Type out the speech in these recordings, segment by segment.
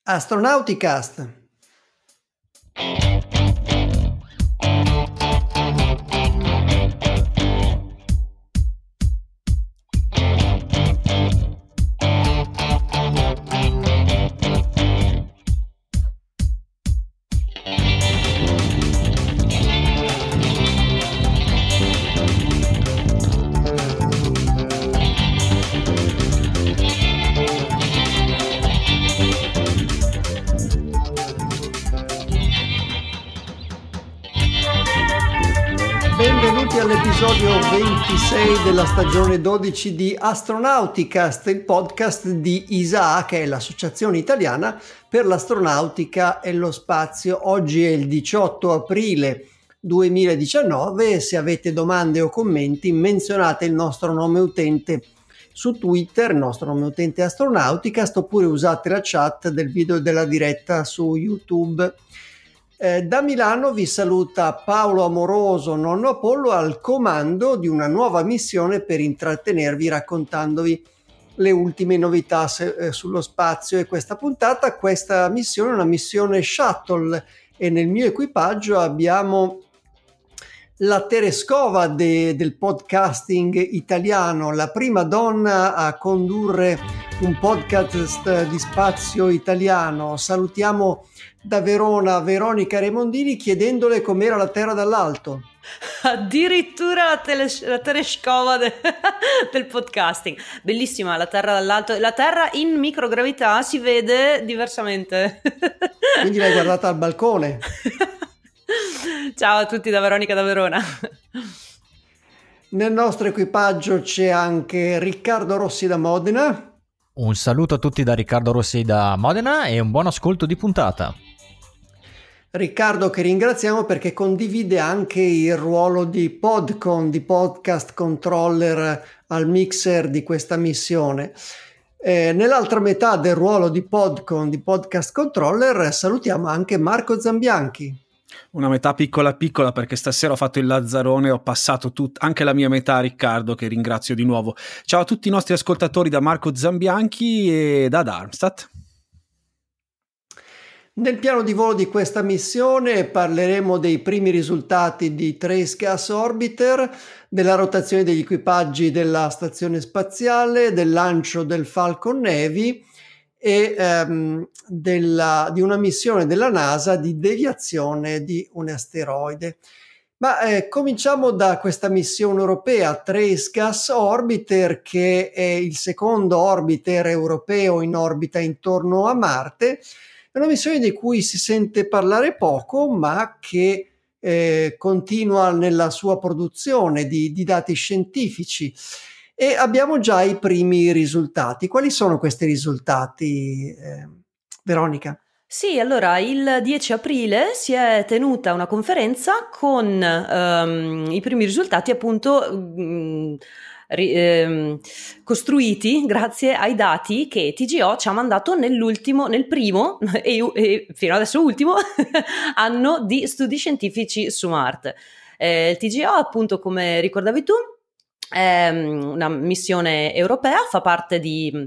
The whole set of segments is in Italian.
Astronauticast. Benvenuti all'episodio 26 della stagione 12 di Astronauticast, il podcast di ISAA, che è l'associazione italiana per l'astronautica e lo spazio. Oggi è il 18 aprile 2019. Se avete domande o commenti, menzionate il nostro nome utente su Twitter, il nostro nome utente Astronauticast, oppure usate la chat del video della diretta su YouTube. Da Milano vi saluta Paolo Amoroso, nonno Apollo, al comando di una nuova missione per intrattenervi raccontandovi le ultime novità sullo spazio. E questa missione è una missione shuttle, e nel mio equipaggio abbiamo la Tereskova del podcasting italiano, la prima donna a condurre un podcast di spazio italiano. Salutiamo da Verona Veronica Remondini, chiedendole com'era la Terra dall'alto. Addirittura la Tereskova del podcasting. Bellissima la Terra dall'alto. La Terra in microgravità si vede diversamente. Quindi l'hai guardata al balcone. Ciao a tutti da Veronica da Verona. Nel nostro equipaggio c'è anche Riccardo Rossi da Modena. Un saluto a tutti da Riccardo Rossi da Modena e un buon ascolto di puntata. Riccardo, che ringraziamo perché condivide anche il ruolo di Podcon, di podcast controller al mixer di questa missione. Nell'altra metà del ruolo di Podcon, di podcast controller, salutiamo anche Marco Zambianchi. Una metà piccola piccola, perché stasera ho fatto il lazzarone e ho passato anche la mia metà a Riccardo, che ringrazio di nuovo. Ciao a tutti i nostri ascoltatori da Marco Zambianchi e da Darmstadt. Nel piano di volo di questa missione parleremo dei primi risultati di Trace Gas Orbiter, della rotazione degli equipaggi della stazione spaziale, del lancio del Falcon Heavy e di una missione della NASA di deviazione di un asteroide. Ma cominciamo da questa missione europea, Trace Gas Orbiter, che è il secondo orbiter europeo in orbita intorno a Marte. È una missione di cui si sente parlare poco, ma che continua nella sua produzione di dati scientifici. E abbiamo già i primi risultati. Quali sono questi risultati, Veronica? Sì, allora il 10 aprile si è tenuta una conferenza con i primi risultati appunto costruiti grazie ai dati che TGO ci ha mandato nel primo e fino adesso ultimo anno di studi scientifici su Marte. Il TGO, appunto, come ricordavi tu, è una missione europea, fa parte di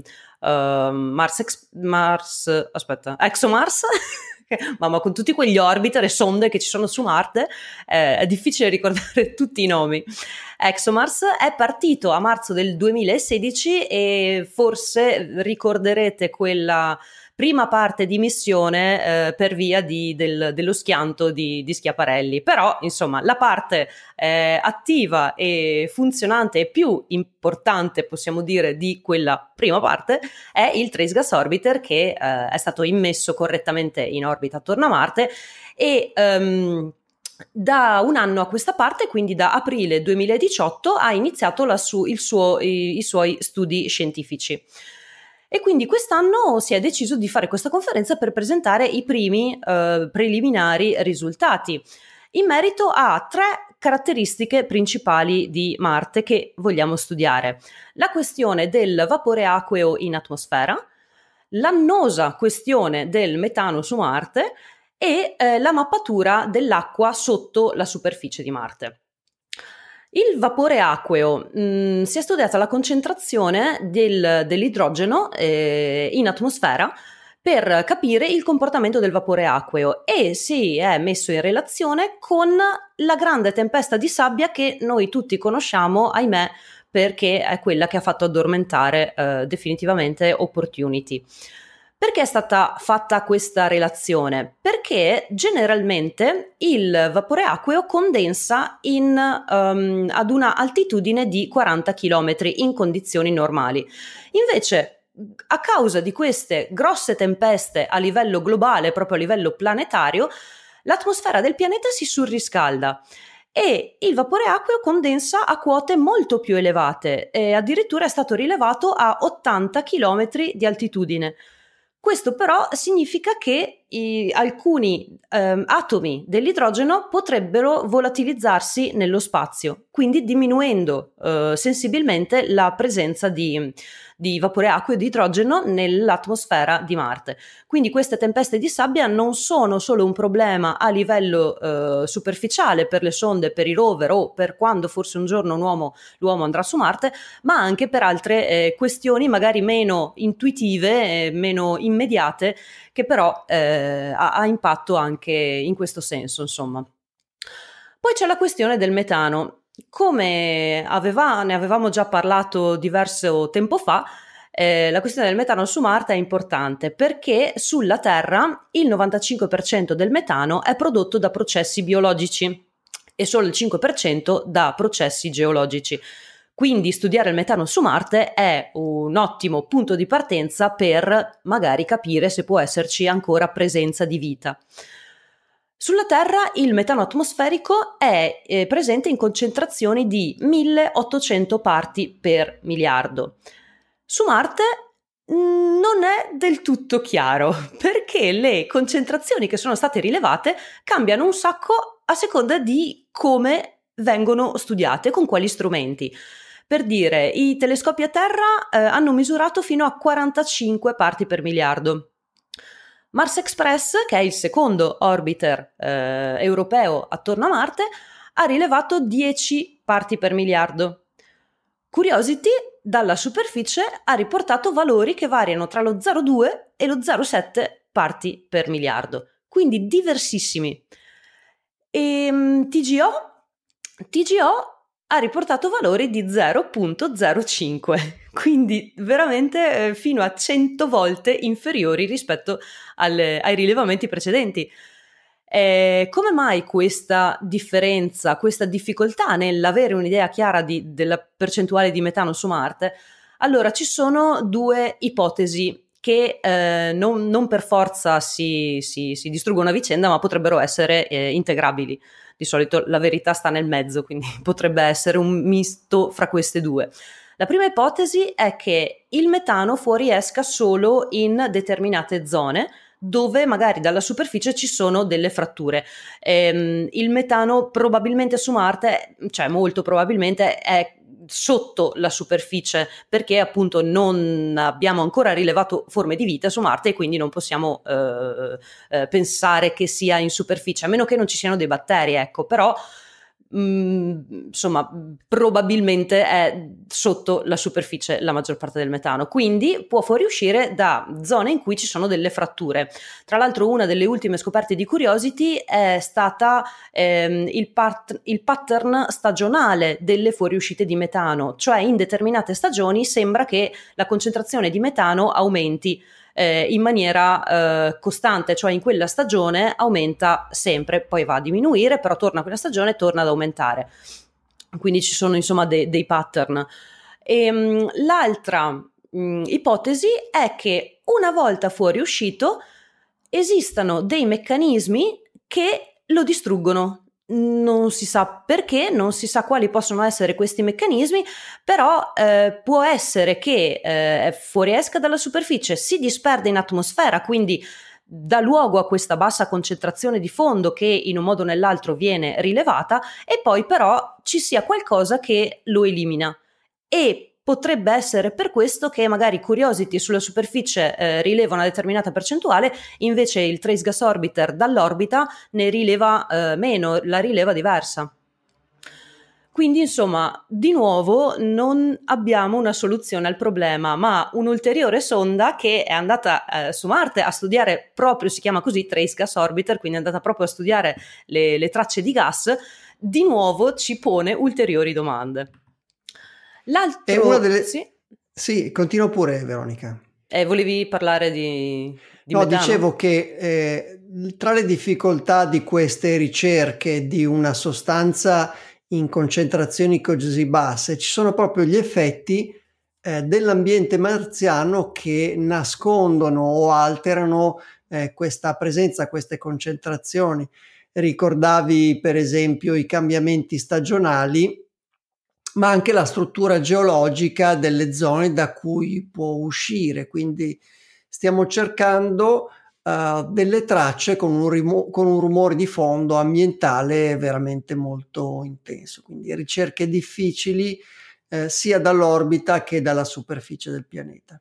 ExoMars. Mamma, con tutti quegli orbiter e sonde che ci sono su Marte è difficile ricordare tutti i nomi. ExoMars è partito a marzo del 2016 e forse ricorderete quella prima parte di missione per via dello schianto di Schiaparelli. Però insomma la parte attiva e funzionante e più importante, possiamo dire, di quella prima parte è il Trace Gas Orbiter, che è stato immesso correttamente in orbita attorno a Marte e da un anno a questa parte, quindi da aprile 2018, ha iniziato i suoi studi scientifici. E quindi quest'anno si è deciso di fare questa conferenza per presentare i primi preliminari risultati in merito a 3 caratteristiche principali di Marte che vogliamo studiare: la questione del vapore acqueo in atmosfera, l'annosa questione del metano su Marte e la mappatura dell'acqua sotto la superficie di Marte. Il vapore acqueo, si è studiata la concentrazione dell'idrogeno in atmosfera per capire il comportamento del vapore acqueo e si è messo in relazione con la grande tempesta di sabbia che noi tutti conosciamo, ahimè, perché è quella che ha fatto addormentare definitivamente Opportunity. Perché è stata fatta questa relazione? Perché generalmente il vapore acqueo condensa ad una altitudine di 40 km in condizioni normali. Invece, a causa di queste grosse tempeste a livello globale, proprio a livello planetario, l'atmosfera del pianeta si surriscalda e il vapore acqueo condensa a quote molto più elevate e addirittura è stato rilevato a 80 km di altitudine. Questo però significa che alcuni atomi dell'idrogeno potrebbero volatilizzarsi nello spazio, quindi diminuendo sensibilmente la presenza di vapore acqueo e di idrogeno nell'atmosfera di Marte. Quindi queste tempeste di sabbia non sono solo un problema a livello superficiale per le sonde, per i rover o per quando forse un giorno l'uomo andrà su Marte, ma anche per altre questioni magari meno intuitive, meno immediate, che però ha impatto anche in questo senso, insomma. Poi c'è la questione del metano. Come ne avevamo già parlato diverso tempo fa, la questione del metano su Marte è importante perché sulla Terra il 95% del metano è prodotto da processi biologici e solo il 5% da processi geologici. Quindi studiare il metano su Marte è un ottimo punto di partenza per magari capire se può esserci ancora presenza di vita. Sulla Terra il metano atmosferico è presente in concentrazioni di 1800 parti per miliardo. Su Marte non è del tutto chiaro perché le concentrazioni che sono state rilevate cambiano un sacco a seconda di come vengono studiate, con quali strumenti. Per dire, i telescopi a terra hanno misurato fino a 45 parti per miliardo. Mars Express, che è il secondo orbiter europeo attorno a Marte, ha rilevato 10 parti per miliardo. Curiosity, dalla superficie, ha riportato valori che variano tra lo 0,2 e lo 0,7 parti per miliardo, quindi diversissimi. E TGO ha riportato valori di 0,05, quindi veramente fino a 100 volte inferiori rispetto ai rilevamenti precedenti. Come mai questa differenza, questa difficoltà nell'avere un'idea chiara della percentuale di metano su Marte? Allora, ci sono due ipotesi che non per forza si distruggono a vicenda, ma potrebbero essere integrabili. Di solito la verità sta nel mezzo, quindi potrebbe essere un misto fra queste due. La prima ipotesi è che il metano fuoriesca solo in determinate zone, dove magari dalla superficie ci sono delle fratture. Il metano probabilmente su Marte, cioè molto probabilmente, è sotto la superficie perché appunto non abbiamo ancora rilevato forme di vita su Marte e quindi non possiamo pensare che sia in superficie, a meno che non ci siano dei batteri, ecco, però insomma probabilmente è sotto la superficie la maggior parte del metano, quindi può fuoriuscire da zone in cui ci sono delle fratture. Tra l'altro una delle ultime scoperte di Curiosity è stata il pattern stagionale delle fuoriuscite di metano, cioè in determinate stagioni sembra che la concentrazione di metano aumenti in maniera costante, cioè in quella stagione aumenta sempre, poi va a diminuire, però torna quella stagione e torna ad aumentare. Quindi ci sono insomma dei pattern. L'altra ipotesi è che una volta fuoriuscito esistano dei meccanismi che lo distruggono. Non si sa perché, non si sa quali possono essere questi meccanismi, però può essere che fuoriesca dalla superficie, si disperde in atmosfera, quindi dà luogo a questa bassa concentrazione di fondo che in un modo o nell'altro viene rilevata, e poi però ci sia qualcosa che lo elimina. E potrebbe essere per questo che magari Curiosity sulla superficie rileva una determinata percentuale, invece il Trace Gas Orbiter dall'orbita ne rileva meno, la rileva diversa. Quindi insomma, di nuovo non abbiamo una soluzione al problema, ma un'ulteriore sonda che è andata su Marte a studiare proprio, si chiama così, Trace Gas Orbiter, quindi è andata proprio a studiare le tracce di gas, di nuovo ci pone ulteriori domande. L'altro... È una delle... Sì? Sì, continua pure, Veronica. Volevi parlare di no, metano? dicevo che tra le difficoltà di queste ricerche di una sostanza in concentrazioni così basse ci sono proprio gli effetti dell'ambiente marziano che nascondono o alterano questa presenza, queste concentrazioni. Ricordavi per esempio i cambiamenti stagionali, ma anche la struttura geologica delle zone da cui può uscire, quindi stiamo cercando delle tracce con un rumore di fondo ambientale veramente molto intenso, quindi ricerche difficili sia dall'orbita che dalla superficie del pianeta.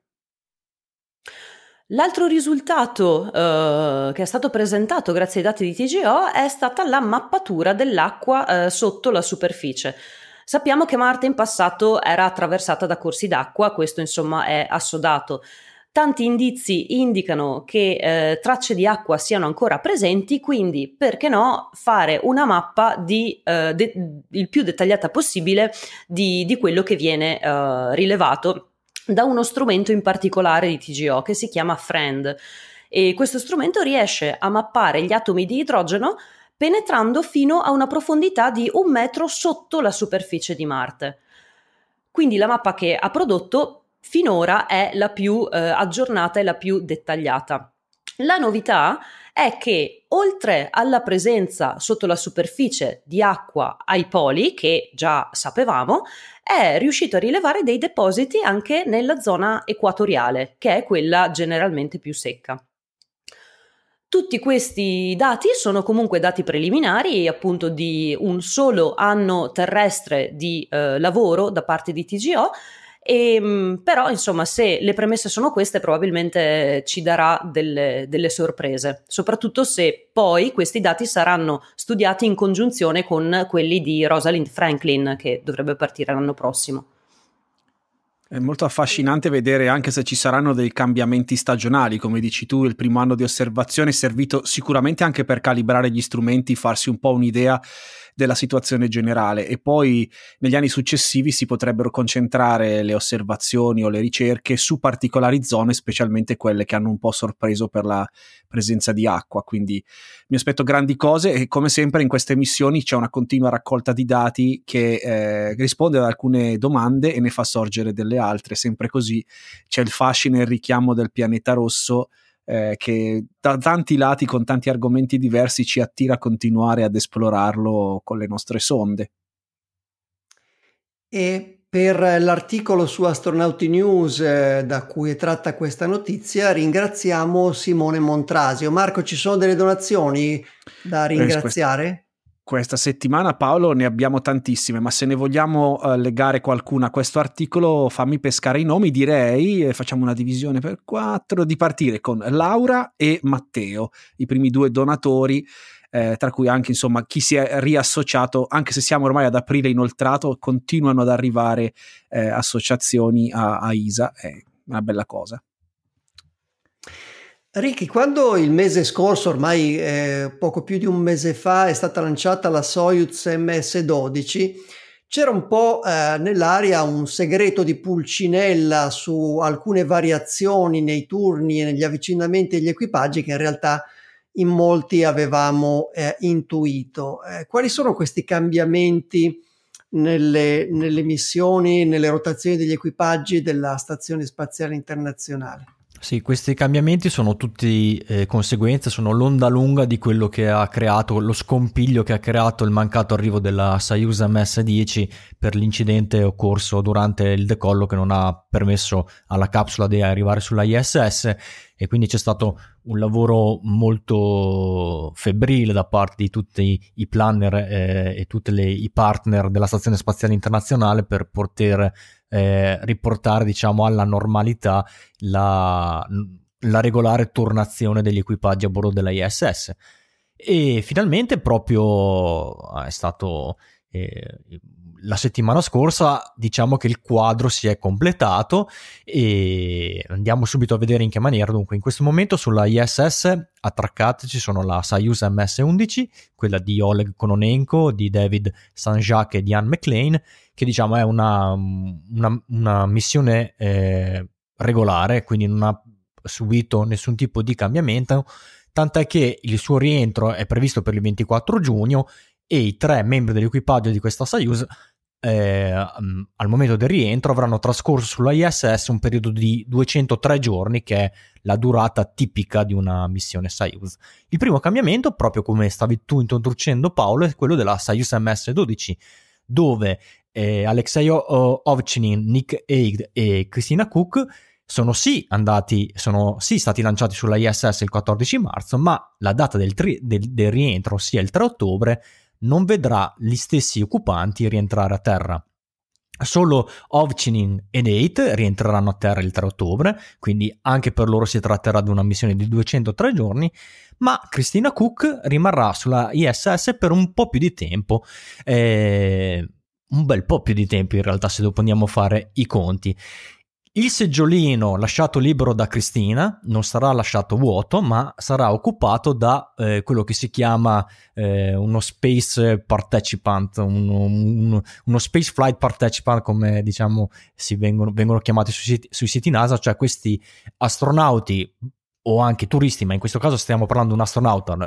L'altro risultato che è stato presentato grazie ai dati di TGO è stata la mappatura dell'acqua sotto la superficie. Sappiamo che Marte in passato era attraversata da corsi d'acqua, questo insomma è assodato. Tanti indizi indicano che tracce di acqua siano ancora presenti, quindi perché no fare una mappa il più dettagliata possibile di quello che viene rilevato da uno strumento in particolare di TGO che si chiama FRIEND, e questo strumento riesce a mappare gli atomi di idrogeno penetrando fino a una profondità di 1 metro sotto la superficie di Marte. Quindi la mappa che ha prodotto finora è la più aggiornata e la più dettagliata. La novità è che oltre alla presenza sotto la superficie di acqua ai poli, che già sapevamo, è riuscito a rilevare dei depositi anche nella zona equatoriale, che è quella generalmente più secca. Tutti questi dati sono comunque dati preliminari, appunto di un solo anno terrestre di lavoro da parte di TGO, però insomma se le premesse sono queste probabilmente ci darà delle sorprese, soprattutto se poi questi dati saranno studiati in congiunzione con quelli di Rosalind Franklin che dovrebbe partire l'anno prossimo. È molto affascinante vedere anche se ci saranno dei cambiamenti stagionali, come dici tu, il primo anno di osservazione è servito sicuramente anche per calibrare gli strumenti, farsi un po' un'idea della situazione generale, e poi negli anni successivi si potrebbero concentrare le osservazioni o le ricerche su particolari zone, specialmente quelle che hanno un po' sorpreso per la presenza di acqua. Quindi mi aspetto grandi cose, e come sempre in queste missioni c'è una continua raccolta di dati che risponde ad alcune domande e ne fa sorgere delle altre. Sempre così c'è il fascino e il richiamo del pianeta rosso che da tanti lati, con tanti argomenti diversi, ci attira a continuare ad esplorarlo con le nostre sonde. E per l'articolo su Astronauti News da cui è tratta questa notizia ringraziamo Simone Montrasio. Marco, ci sono delle donazioni da ringraziare? Questa settimana, Paolo, ne abbiamo tantissime, ma se ne vogliamo legare qualcuna a questo articolo, fammi pescare i nomi. Direi, facciamo una divisione per 4, di partire con Laura e Matteo, i primi 2 donatori, tra cui anche insomma chi si è riassociato, anche se siamo ormai ad aprile inoltrato, continuano ad arrivare associazioni a ISA, è una bella cosa. Ricky, quando il mese scorso, ormai poco più di un mese fa, è stata lanciata la Soyuz MS-12, c'era un po' nell'aria un segreto di Pulcinella su alcune variazioni nei turni e negli avvicinamenti degli equipaggi che in realtà in molti avevamo intuito. Quali sono questi cambiamenti nelle missioni, nelle rotazioni degli equipaggi della Stazione Spaziale Internazionale? Sì, questi cambiamenti sono tutti conseguenze, sono l'onda lunga di quello che ha creato, lo scompiglio che ha creato il mancato arrivo della Soyuz MS-10 per l'incidente occorso durante il decollo che non ha permesso alla capsula di arrivare sulla ISS, e quindi c'è stato un lavoro molto febbrile da parte di tutti i planner e tutti i partner della Stazione Spaziale Internazionale per poter riportare, diciamo, alla normalità la regolare turnazione degli equipaggi a bordo della ISS. E finalmente proprio è stato la settimana scorsa diciamo che il quadro si è completato e andiamo subito a vedere in che maniera. Dunque, in questo momento sulla ISS attraccate ci sono la Soyuz MS-11, quella di Oleg Kononenko, di David Saint-Jacques e di Anne McLean, che diciamo è una missione regolare, quindi non ha subito nessun tipo di cambiamento, tant'è che il suo rientro è previsto per il 24 giugno e i 3 membri dell'equipaggio di questa Soyuz al momento del rientro avranno trascorso sulla ISS un periodo di 203 giorni, che è la durata tipica di una missione Soyuz. Il primo cambiamento, proprio come stavi tu introducendo Paolo, è quello della Soyuz MS-12, dove Alexei Ovchinin, Nick Hague e Christina Koch sono sì stati lanciati sulla ISS il 14 marzo, ma la data del rientro, ossia il 3 ottobre, non vedrà gli stessi occupanti rientrare a terra. Solo Ovchinin ed Eight rientreranno a terra il 3 ottobre, quindi anche per loro si tratterà di una missione di 203 giorni, ma Christina Koch rimarrà sulla ISS per un po' più di tempo, un bel po' più di tempo in realtà, se dopo andiamo a fare i conti. Il seggiolino lasciato libero da Christina non sarà lasciato vuoto, ma sarà occupato da quello che si chiama uno space participant, uno space flight participant, come diciamo vengono chiamati sui siti NASA, cioè questi astronauti o anche turisti, ma in questo caso stiamo parlando di un astronauta,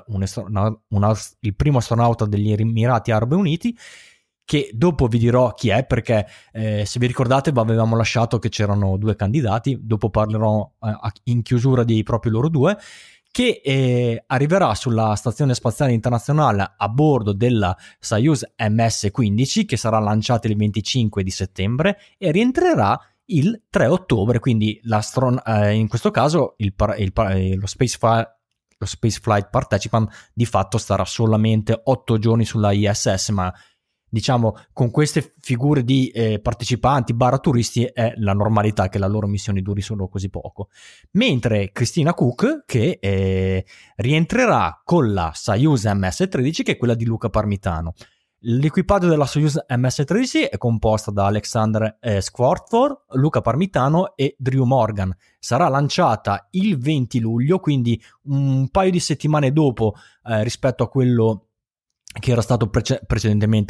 il primo astronauta degli Emirati Arabi Uniti, che dopo vi dirò chi è, perché se vi ricordate avevamo lasciato che c'erano 2 candidati, dopo parlerò in chiusura di proprio loro 2, che arriverà sulla Stazione Spaziale Internazionale a bordo della Soyuz MS-15, che sarà lanciata il 25 di settembre e rientrerà il 3 ottobre, quindi in questo caso lo Space Flight Participant di fatto starà solamente 8 giorni sulla ISS, ma diciamo con queste figure di partecipanti / turisti è la normalità che la loro missione duri solo così poco. Mentre Christina Koch, che rientrerà con la Soyuz MS-13, che è quella di Luca Parmitano. L'equipaggio della Soyuz MS-13 è composta da Alexander Skvortsov, Luca Parmitano e Drew Morgan. Sarà lanciata il 20 luglio, quindi un paio di settimane dopo rispetto a quello che era stato precedentemente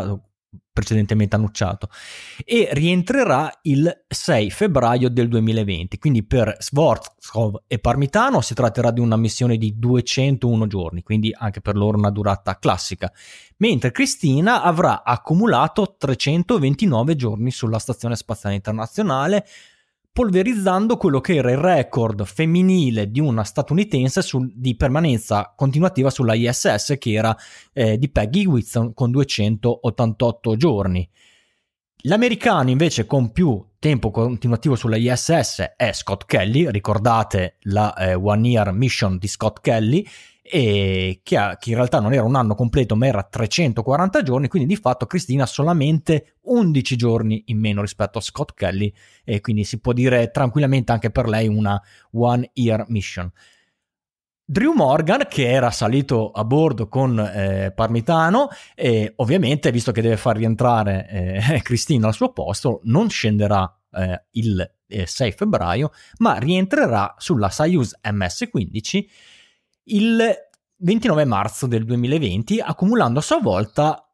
annunciato, e rientrerà il 6 febbraio del 2020. Quindi per Skvortsov e Parmitano si tratterà di una missione di 201 giorni, quindi anche per loro una durata classica, mentre Christina avrà accumulato 329 giorni sulla Stazione Spaziale Internazionale, polverizzando quello che era il record femminile di una statunitense di permanenza continuativa sulla ISS, che era di Peggy Whitson con 288 giorni. L'americano invece con più tempo continuativo sulla ISS è Scott Kelly, ricordate la One Year Mission di Scott Kelly, e che in realtà non era un anno completo ma era 340 giorni, quindi di fatto Christina ha solamente 11 giorni in meno rispetto a Scott Kelly, e quindi si può dire tranquillamente anche per lei una One Year Mission. Drew Morgan, che era salito a bordo con Parmitano, ovviamente visto che deve far rientrare Christina al suo posto, non scenderà il 6 febbraio, ma rientrerà sulla Soyuz MS-15 il 29 marzo del 2020, accumulando a sua volta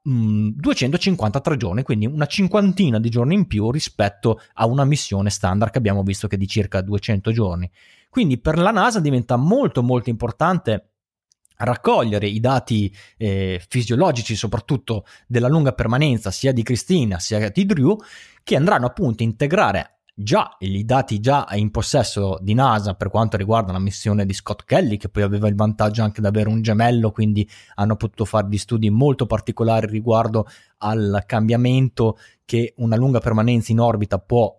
253 giorni, quindi una cinquantina di giorni in più rispetto a una missione standard che abbiamo visto che è di circa 200 giorni. Quindi per la NASA diventa molto molto importante raccogliere i dati fisiologici, soprattutto della lunga permanenza sia di Christina sia di Drew, che andranno appunto a integrare già i dati già in possesso di NASA per quanto riguarda la missione di Scott Kelly, che poi aveva il vantaggio anche di avere un gemello, quindi hanno potuto fare degli studi molto particolari riguardo al cambiamento che una lunga permanenza in orbita può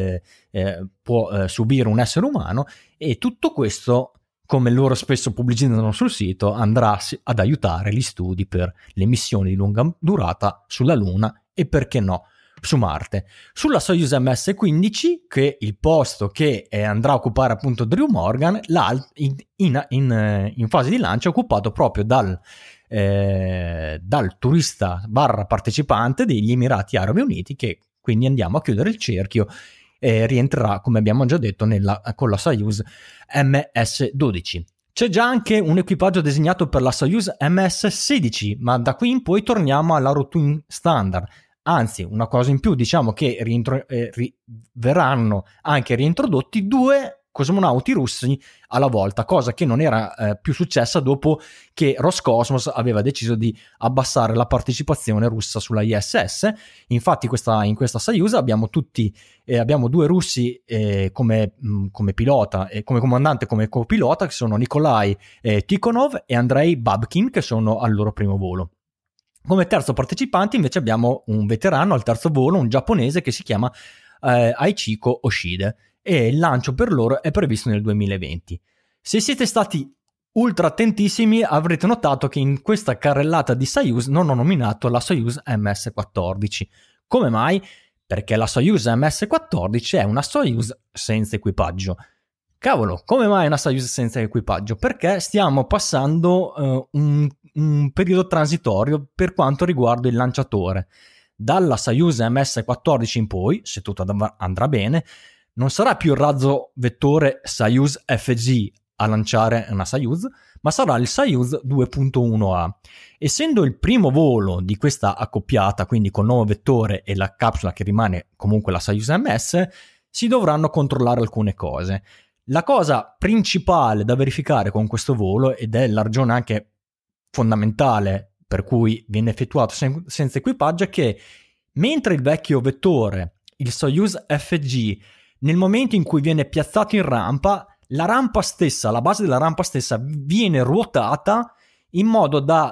subire un essere umano, e tutto questo, come loro spesso pubblicizzano sul sito, andrà ad aiutare gli studi per le missioni di lunga durata sulla Luna e perché no su Marte. Sulla Soyuz MS-15, che è il posto che andrà a occupare appunto Drew Morgan, in fase di lancio è occupato proprio dal dal turista / partecipante degli Emirati Arabi Uniti, che quindi andiamo a chiudere il cerchio, rientrerà, come abbiamo già detto, con la Soyuz MS-12. C'è già anche un equipaggio designato per la Soyuz MS-16, ma da qui in poi torniamo alla routine standard. Anzi, una cosa in più, diciamo che verranno anche reintrodotti 2 cosmonauti russi alla volta, cosa che non era più successa dopo che Roscosmos aveva deciso di abbassare la partecipazione russa sulla ISS. Infatti in questa Soyuz abbiamo 2 russi come pilota, come comandante e come copilota, che sono Nikolai Tikhonov e Andrei Babkin, che sono al loro primo volo. Come terzo partecipante invece abbiamo un veterano al terzo volo, un giapponese che si chiama Aichiko Oshide, e il lancio per loro è previsto nel 2020. Se siete stati ultra attentissimi avrete notato che in questa carrellata di Soyuz non ho nominato la Soyuz MS-14. Come mai? Perché la Soyuz MS-14 è una Soyuz senza equipaggio. Cavolo, come mai una Soyuz senza equipaggio? Perché stiamo passando un periodo transitorio per quanto riguarda il lanciatore. Dalla Soyuz MS-14 in poi, se tutto andrà bene, non sarà più il razzo vettore Soyuz FG a lanciare una Soyuz, ma sarà il Soyuz 2.1A. Essendo il primo volo di questa accoppiata, quindi col nuovo vettore e la capsula che rimane comunque la Soyuz MS, si dovranno controllare alcune cose. La cosa principale da verificare con questo volo, ed è la ragione anche fondamentale per cui viene effettuato senza equipaggio, è che mentre il vecchio vettore, il Soyuz FG, nel momento in cui viene piazzato in rampa, la base della rampa stessa viene ruotata in modo da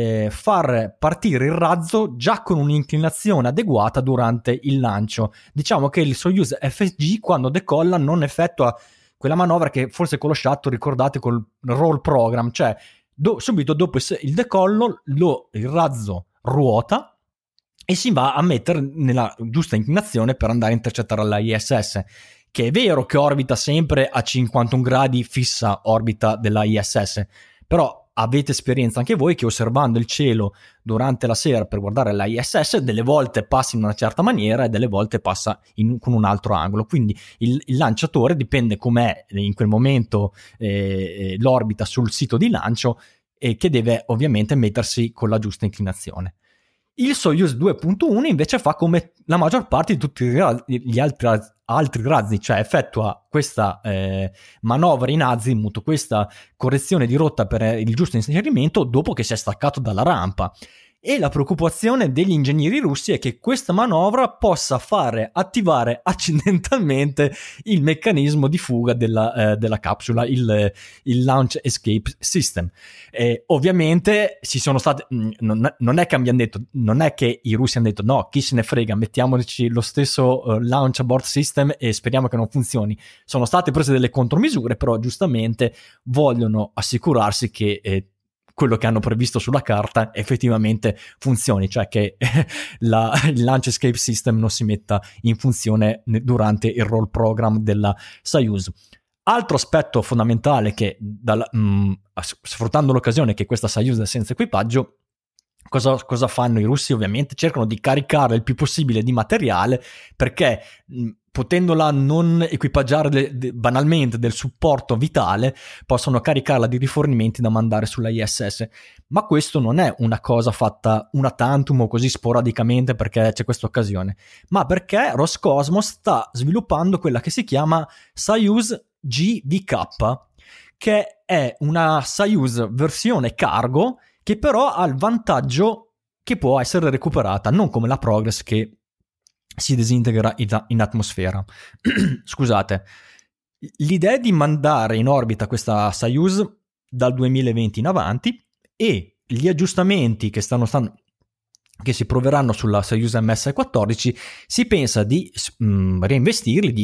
far partire il razzo già con un'inclinazione adeguata durante il lancio. Diciamo che il Soyuz FG quando decolla non effettua quella manovra che forse con lo shuttle ricordate col roll program, cioè subito dopo il decollo il razzo ruota e si va a mettere nella giusta inclinazione per andare a intercettare la ISS, che è vero che orbita sempre a 51 gradi fissa orbita della ISS, però avete esperienza anche voi che osservando il cielo durante la sera per guardare la ISS delle volte passa in una certa maniera e delle volte passa con un altro angolo, quindi il lanciatore dipende com'è in quel momento l'orbita sul sito di lancio e che deve ovviamente mettersi con la giusta inclinazione. Il Soyuz 2.1 invece fa come la maggior parte di tutti gli altri razzi, cioè effettua questa manovra in azimut, questa correzione di rotta per il giusto inserimento dopo che si è staccato dalla rampa. E la preoccupazione degli ingegneri russi è che questa manovra possa fare attivare accidentalmente il meccanismo di fuga della capsula, il Launch Escape System. Ovviamente ci sono state, non è che i russi hanno detto no, chi se ne frega, mettiamoci lo stesso Launch Abort System e speriamo che non funzioni. Sono state prese delle contromisure, però giustamente vogliono assicurarsi che quello che hanno previsto sulla carta effettivamente funzioni, cioè che il Launch Escape System non si metta in funzione durante il roll program della Soyuz. Altro aspetto fondamentale che sfruttando l'occasione che questa Soyuz è senza equipaggio, cosa fanno i russi? Ovviamente cercano di caricarla il più possibile di materiale, perché potendola non equipaggiare banalmente del supporto vitale, possono caricarla di rifornimenti da mandare sulla ISS. Ma questo non è una cosa fatta una tantum o così sporadicamente perché c'è questa occasione, ma perché Roscosmos sta sviluppando quella che si chiama Soyuz GVK, che è una Soyuz versione cargo che però ha il vantaggio che può essere recuperata, non come la Progress che si disintegra in atmosfera. Scusate. L'idea è di mandare in orbita questa Soyuz dal 2020 in avanti e gli aggiustamenti che si proveranno sulla Soyuz MS-14 si pensa di reinvestirli,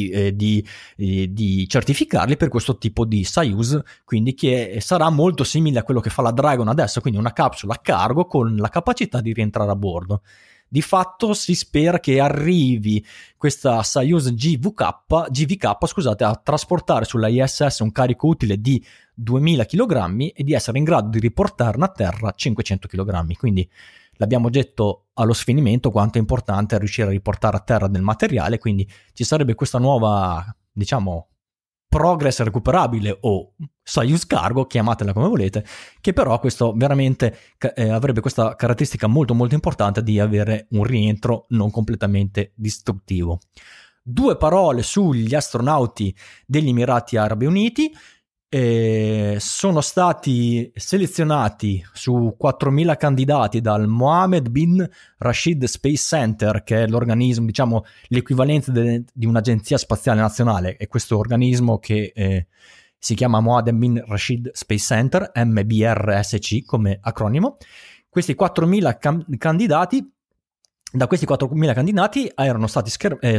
di certificarli per questo tipo di Soyuz, quindi che sarà molto simile a quello che fa la Dragon adesso, quindi una capsula a cargo con la capacità di rientrare a bordo. Di fatto si spera che arrivi questa Soyuz GVK, scusate, a trasportare sulla ISS un carico utile di 2000 kg e di essere in grado di riportarne a terra 500 kg. Quindi l'abbiamo detto allo sfinimento quanto è importante riuscire a riportare a terra del materiale, quindi ci sarebbe questa nuova, diciamo, Progress recuperabile o Soyuz Cargo, chiamatela come volete, che però questo veramente avrebbe questa caratteristica molto molto importante di avere un rientro non completamente distruttivo. 2 parole sugli astronauti degli Emirati Arabi Uniti. Sono stati selezionati su 4.000 candidati dal Mohammed bin Rashid Space Center, che è l'organismo, diciamo, l'equivalente di un'agenzia spaziale nazionale, e questo organismo che si chiama Mohammed bin Rashid Space Center, MBRSC come acronimo. Questi 4.000 candidati, da questi 4.000 candidati erano stati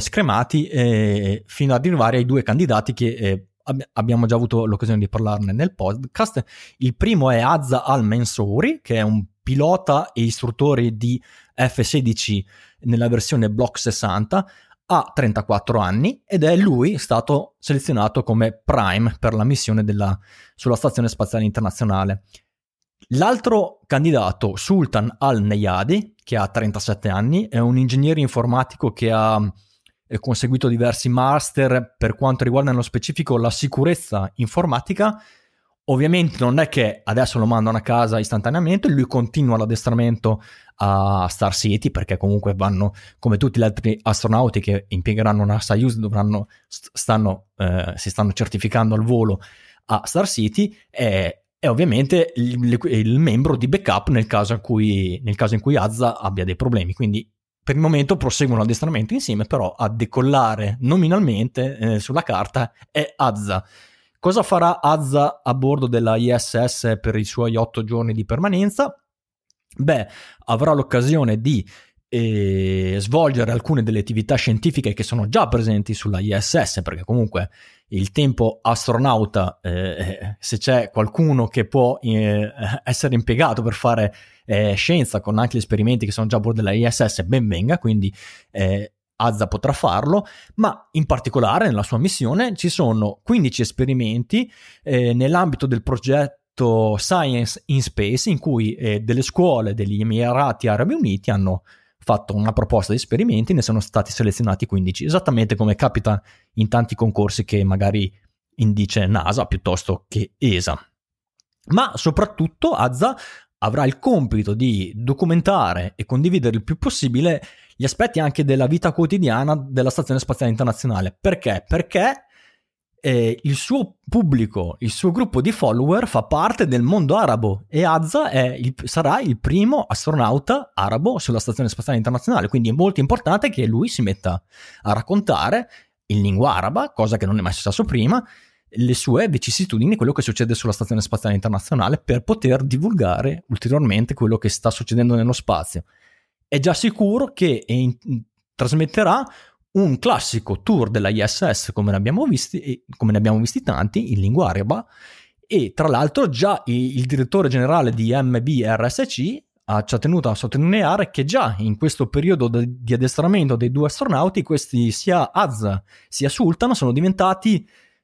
scremati fino ad arrivare ai 2 candidati che abbiamo già avuto l'occasione di parlarne nel podcast. Il primo è Azza Al-Mansouri, che è un pilota e istruttore di F-16 nella versione Block 60, ha 34 anni ed è lui stato selezionato come prime per la missione sulla Stazione Spaziale Internazionale. L'altro candidato, Sultan Al-Neyadi, che ha 37 anni, è un ingegnere informatico che ha conseguito diversi master per quanto riguarda nello specifico la sicurezza informatica. Ovviamente non è che adesso lo mandano a casa istantaneamente, lui continua l'addestramento a Star City, perché comunque vanno, come tutti gli altri astronauti che impiegheranno una Soyuz, si stanno certificando al volo a Star City, e ovviamente il membro di backup nel caso in cui Azza abbia dei problemi. Quindi per il momento proseguono l'addestramento insieme, però a decollare nominalmente sulla carta è Azza. Cosa farà Azza a bordo della ISS per i suoi 8 giorni di permanenza? Beh, avrà l'occasione di svolgere alcune delle attività scientifiche che sono già presenti sulla ISS, perché comunque il tempo astronauta, se c'è qualcuno che può essere impiegato per fare scienza con anche gli esperimenti che sono già a bordo della ISS, ben venga, quindi Azza potrà farlo, ma in particolare nella sua missione ci sono 15 esperimenti nell'ambito del progetto Science in Space, in cui delle scuole degli Emirati Arabi Uniti hanno fatto una proposta di esperimenti, ne sono stati selezionati 15, esattamente come capita in tanti concorsi che magari indice NASA piuttosto che ESA. Ma soprattutto Azza avrà il compito di documentare e condividere il più possibile gli aspetti anche della vita quotidiana della Stazione Spaziale Internazionale. Perché? Perché il suo pubblico, il suo gruppo di follower fa parte del mondo arabo, e Azza sarà il primo astronauta arabo sulla Stazione Spaziale Internazionale, quindi è molto importante che lui si metta a raccontare in lingua araba, cosa che non è mai successo prima, le sue vicissitudini, quello che succede sulla Stazione Spaziale Internazionale, per poter divulgare ulteriormente quello che sta succedendo nello spazio. È già sicuro che trasmetterà un classico tour della ISS come ne abbiamo visti tanti in lingua araba, e tra l'altro già il direttore generale di MBRSC ci ha tenuto a sottolineare che già in questo periodo di addestramento dei 2 astronauti, questi sia Azza sia Sultan sono diventati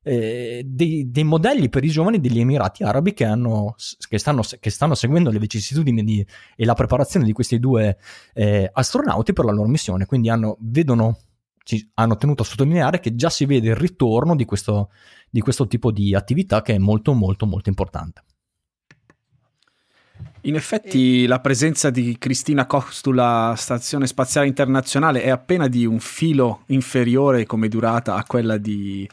dei modelli per i giovani degli Emirati Arabi che stanno seguendo le vicissitudini e la preparazione di questi 2 astronauti per la loro missione. Quindi hanno tenuto a sottolineare che già si vede il ritorno di questo tipo di attività, che è molto molto molto importante. In effetti la presenza di Cristina Koch sulla Stazione Spaziale Internazionale è appena di un filo inferiore come durata a quella del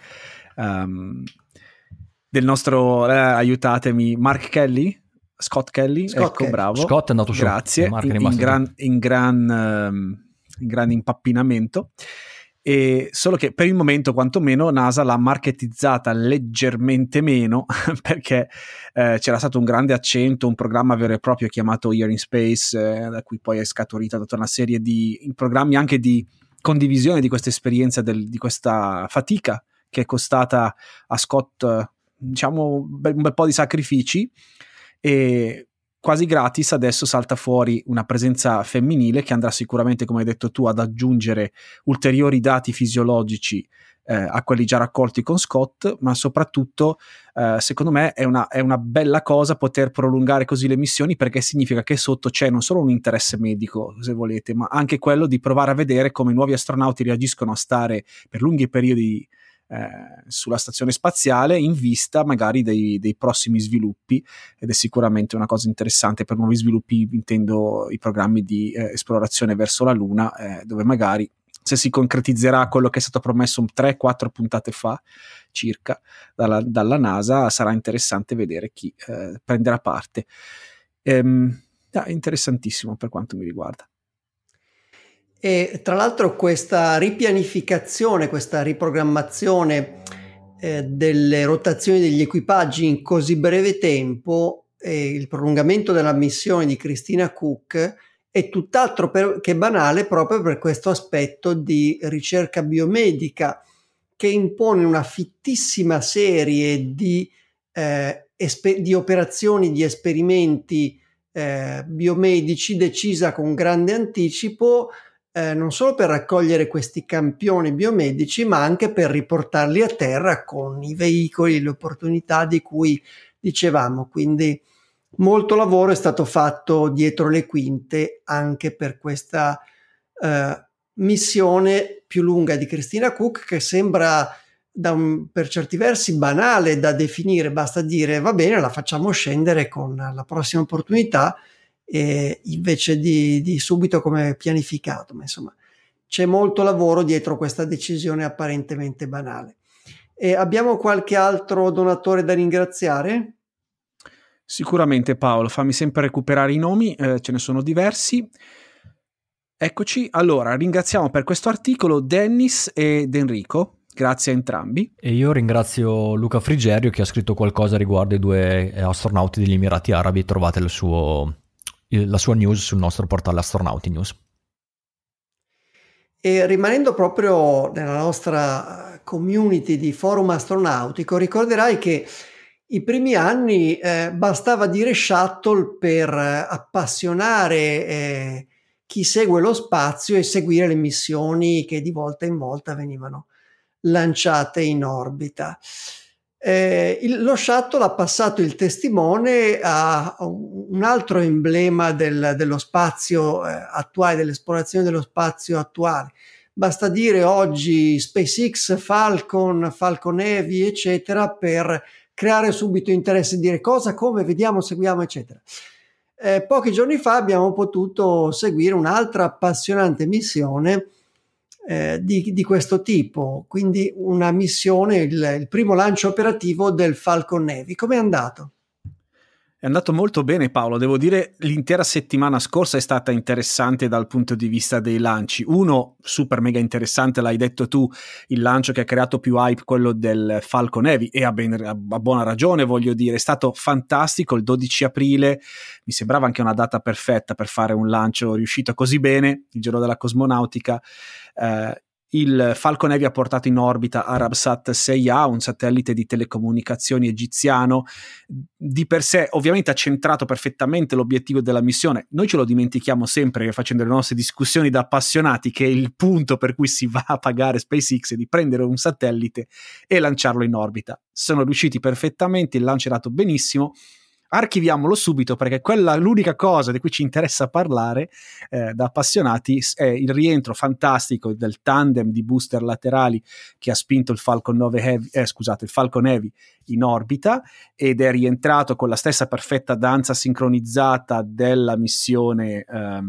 nostro, aiutatemi, Scott Kelly, ecco, bravo. Scott è andato su. Grazie, in gran impappinamento. E solo che per il momento quantomeno NASA l'ha marketizzata leggermente meno, perché c'era stato un grande accento, un programma vero e proprio chiamato Year in Space, da cui poi è scaturita tutta una serie di programmi anche di condivisione di questa esperienza, di questa fatica che è costata a Scott, diciamo, un bel po' di sacrifici. E quasi gratis adesso salta fuori una presenza femminile che andrà sicuramente, come hai detto tu, ad aggiungere ulteriori dati fisiologici a quelli già raccolti con Scott, ma soprattutto secondo me è una bella cosa poter prolungare così le missioni, perché significa che sotto c'è non solo un interesse medico, se volete, ma anche quello di provare a vedere come i nuovi astronauti reagiscono a stare per lunghi periodi sulla stazione spaziale in vista magari dei prossimi sviluppi, ed è sicuramente una cosa interessante. Per nuovi sviluppi intendo i programmi di esplorazione verso la Luna, dove magari, se si concretizzerà quello che è stato promesso 3-4 puntate fa circa dalla NASA, sarà interessante vedere chi prenderà parte. È interessantissimo per quanto mi riguarda. E tra l'altro questa ripianificazione, questa riprogrammazione delle rotazioni degli equipaggi in così breve tempo, il prolungamento della missione di Christina Koch, è tutt'altro che banale, proprio per questo aspetto di ricerca biomedica che impone una fittissima serie di operazioni, di esperimenti biomedici decisa con grande anticipo, non solo per raccogliere questi campioni biomedici, ma anche per riportarli a terra con i veicoli, le opportunità di cui dicevamo. Quindi molto lavoro è stato fatto dietro le quinte anche per questa missione più lunga di Christina Koch, che sembra per certi versi banale da definire. Basta dire va bene, la facciamo scendere con la prossima opportunità, invece di subito come pianificato. Ma insomma c'è molto lavoro dietro questa decisione apparentemente banale. E abbiamo qualche altro donatore da ringraziare? Sicuramente, Paolo, fammi sempre recuperare i nomi, ce ne sono diversi. Eccoci. Allora, ringraziamo per questo articolo Dennis ed Enrico, grazie a entrambi. E io ringrazio Luca Frigerio, che ha scritto qualcosa riguardo i 2 astronauti degli Emirati Arabi. Trovate la sua news sul nostro portale Astronauti News. E rimanendo proprio nella nostra community di forum astronautico, ricorderai che i primi anni bastava dire shuttle per appassionare chi segue lo spazio e seguire le missioni che di volta in volta venivano lanciate in orbita. Lo shuttle ha passato il testimone a un altro emblema dello spazio attuale, dell'esplorazione dello spazio attuale. Basta dire oggi SpaceX, Falcon Heavy, eccetera, per creare subito interesse, dire cosa, come, vediamo, seguiamo, eccetera. Pochi giorni fa abbiamo potuto seguire un'altra appassionante missione di questo tipo, quindi una missione, il primo lancio operativo del Falcon Heavy. Com'è andato? È andato molto bene, Paolo, devo dire l'intera settimana scorsa è stata interessante dal punto di vista dei lanci. Uno super mega interessante, l'hai detto tu, il lancio che ha creato più hype, quello del Falcon Heavy, e a buona ragione, voglio dire, è stato fantastico. Il 12 aprile mi sembrava anche una data perfetta per fare un lancio riuscito così bene, il giorno della cosmonautica. Il Falcon Heavy ha portato in orbita Arabsat 6A, un satellite di telecomunicazioni egiziano. Di per sé ovviamente ha centrato perfettamente l'obiettivo della missione. Noi ce lo dimentichiamo sempre facendo le nostre discussioni da appassionati, che il punto per cui si va a pagare SpaceX è di prendere un satellite e lanciarlo in orbita. Sono riusciti perfettamente, il lancio è andato benissimo. Archiviamolo subito, perché l'unica cosa di cui ci interessa parlare da appassionati è il rientro fantastico del tandem di booster laterali che ha spinto il Falcon Heavy in orbita, ed è rientrato con la stessa perfetta danza sincronizzata della missione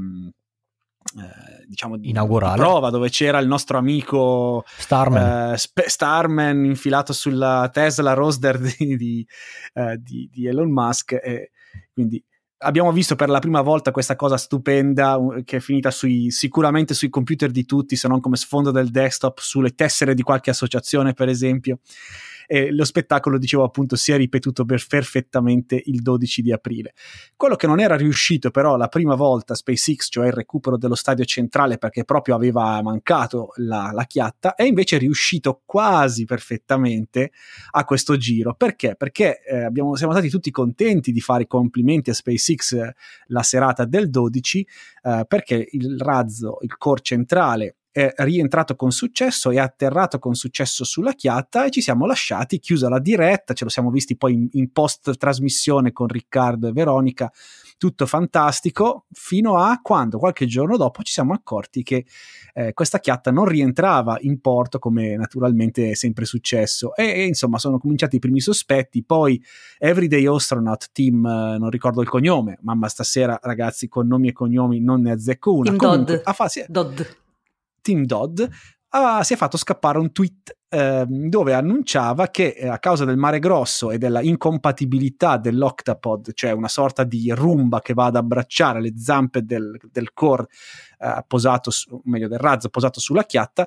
diciamo inaugurale, di prova, dove c'era il nostro amico Starman infilato sulla Tesla Roadster di Elon Musk, e quindi abbiamo visto per la prima volta questa cosa stupenda che è finita sicuramente sui computer di tutti, se non come sfondo del desktop, sulle tessere di qualche associazione per esempio. e lo spettacolo, dicevo appunto, si è ripetuto perfettamente il 12 di aprile. Quello che non era riuscito però la prima volta SpaceX, cioè il recupero dello stadio centrale, perché proprio aveva mancato la chiatta, è invece riuscito quasi perfettamente a questo giro. Perché? Perché siamo stati tutti contenti di fare i complimenti a SpaceX la serata del 12, perché il razzo, il core centrale, è rientrato con successo, è atterrato con successo sulla chiatta e ci siamo lasciati, chiusa la diretta, ce lo siamo visti poi in post trasmissione con Riccardo e Veronica, tutto fantastico, fino a quando qualche giorno dopo ci siamo accorti che questa chiatta non rientrava in porto, come naturalmente è sempre successo, e insomma sono cominciati i primi sospetti. Poi Everyday Astronaut Team, non ricordo il cognome, mamma stasera ragazzi con nomi e cognomi non ne azzecco una, Team comunque Dodd. Team Dodd si è fatto scappare un tweet dove annunciava che a causa del mare grosso e della incompatibilità dell'Octapod, cioè una sorta di rumba che va ad abbracciare le zampe del core posato, meglio del razzo posato sulla chiatta,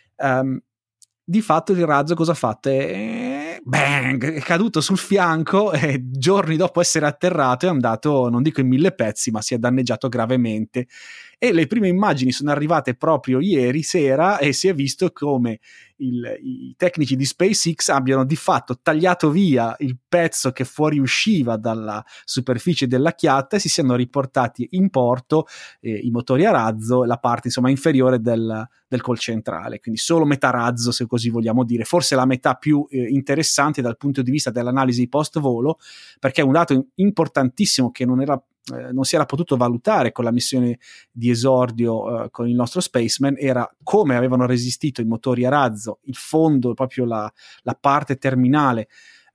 di fatto il razzo cosa ha fatto? Bang, è caduto sul fianco e giorni dopo essere atterrato è andato, non dico in 1000 pezzi, ma si è danneggiato gravemente. E le prime immagini sono arrivate proprio ieri sera e si è visto come i tecnici di SpaceX abbiano di fatto tagliato via il pezzo che fuoriusciva dalla superficie della chiatta e si siano riportati in porto i motori a razzo, la parte insomma inferiore del col centrale, quindi solo metà razzo, se così vogliamo dire, forse la metà più interessante dal punto di vista dell'analisi post volo, perché è un dato importantissimo che non si era potuto valutare con la missione di esordio con il nostro Spaceman, era come avevano resistito i motori a razzo, il fondo, proprio la parte terminale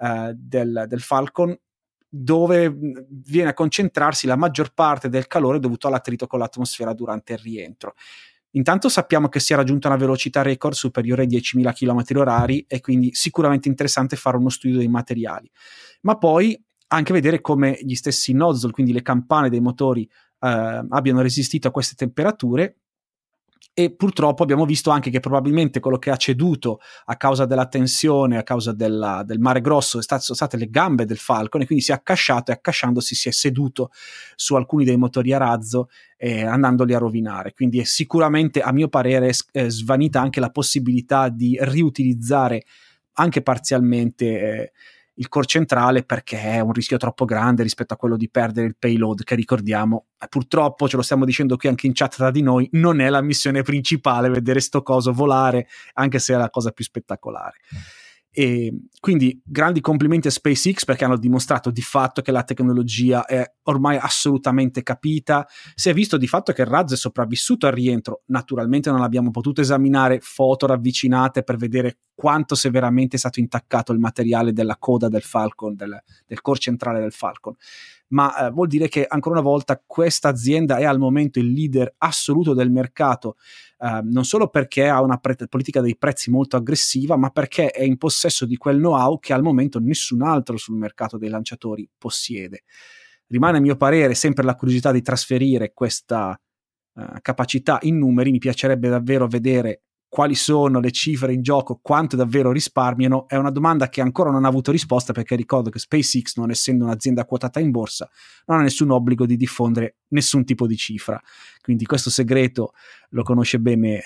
del Falcon, dove viene a concentrarsi la maggior parte del calore dovuto all'attrito con l'atmosfera durante il rientro. Intanto sappiamo che si è raggiunta una velocità record superiore ai 10.000 km/h e quindi sicuramente interessante fare uno studio dei materiali, ma poi anche vedere come gli stessi nozzle, quindi le campane dei motori, abbiano resistito a queste temperature. E purtroppo abbiamo visto anche che probabilmente quello che ha ceduto a causa della tensione, a causa del mare grosso, sono state le gambe del Falcon, e quindi si è accasciato, e accasciandosi si è seduto su alcuni dei motori a razzo, andandoli a rovinare. Quindi è sicuramente, a mio parere, svanita anche la possibilità di riutilizzare anche parzialmente il core centrale, perché è un rischio troppo grande rispetto a quello di perdere il payload, che ricordiamo, purtroppo ce lo stiamo dicendo qui anche in chat tra di noi, non è la missione principale vedere sto coso volare, anche se è la cosa più spettacolare. E quindi grandi complimenti a SpaceX, perché hanno dimostrato di fatto che la tecnologia è ormai assolutamente capita. Si è visto di fatto che il razzo è sopravvissuto al rientro. Naturalmente non abbiamo potuto esaminare foto ravvicinate per vedere quanto severamente è stato intaccato il materiale della coda del Falcon, del core centrale del Falcon, ma vuol dire che ancora una volta questa azienda è al momento il leader assoluto del mercato, non solo perché ha una politica dei prezzi molto aggressiva, ma perché è in possesso di quel know-how che al momento nessun altro sul mercato dei lanciatori possiede. Rimane a mio parere sempre la curiosità di trasferire questa capacità in numeri. Mi piacerebbe davvero vedere quali sono le cifre in gioco, quanto davvero risparmiano. È una domanda che ancora non ha avuto risposta, perché ricordo che SpaceX, non essendo un'azienda quotata in borsa, non ha nessun obbligo di diffondere nessun tipo di cifra, quindi questo segreto lo conosce bene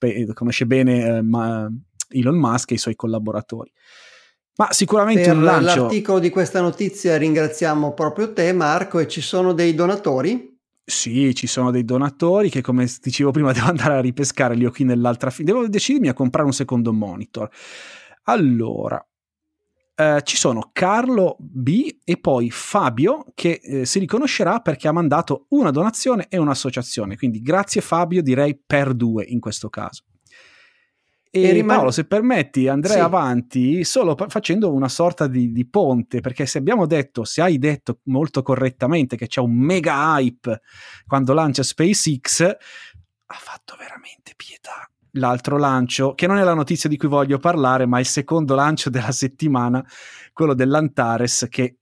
Elon Musk e i suoi collaboratori. Ma sicuramente per un lancio. l'articolo di questa notizia ringraziamo proprio te, Marco, e ci sono dei donatori? Sì, ci sono dei donatori che, come dicevo prima, devo andare a ripescare li ho qui nell'altra devo decidermi a comprare un secondo monitor. Allora, ci sono Carlo B e poi Fabio, che si riconoscerà perché ha mandato una donazione e un'associazione, quindi grazie Fabio, direi per due in questo caso. E Paolo, se permetti, andrei avanti solo facendo una sorta di ponte, perché se hai detto molto correttamente che c'è un mega hype quando lancia SpaceX, ha fatto veramente pietà l'altro lancio, che non è la notizia di cui voglio parlare, ma il secondo lancio della settimana, quello dell'Antares, che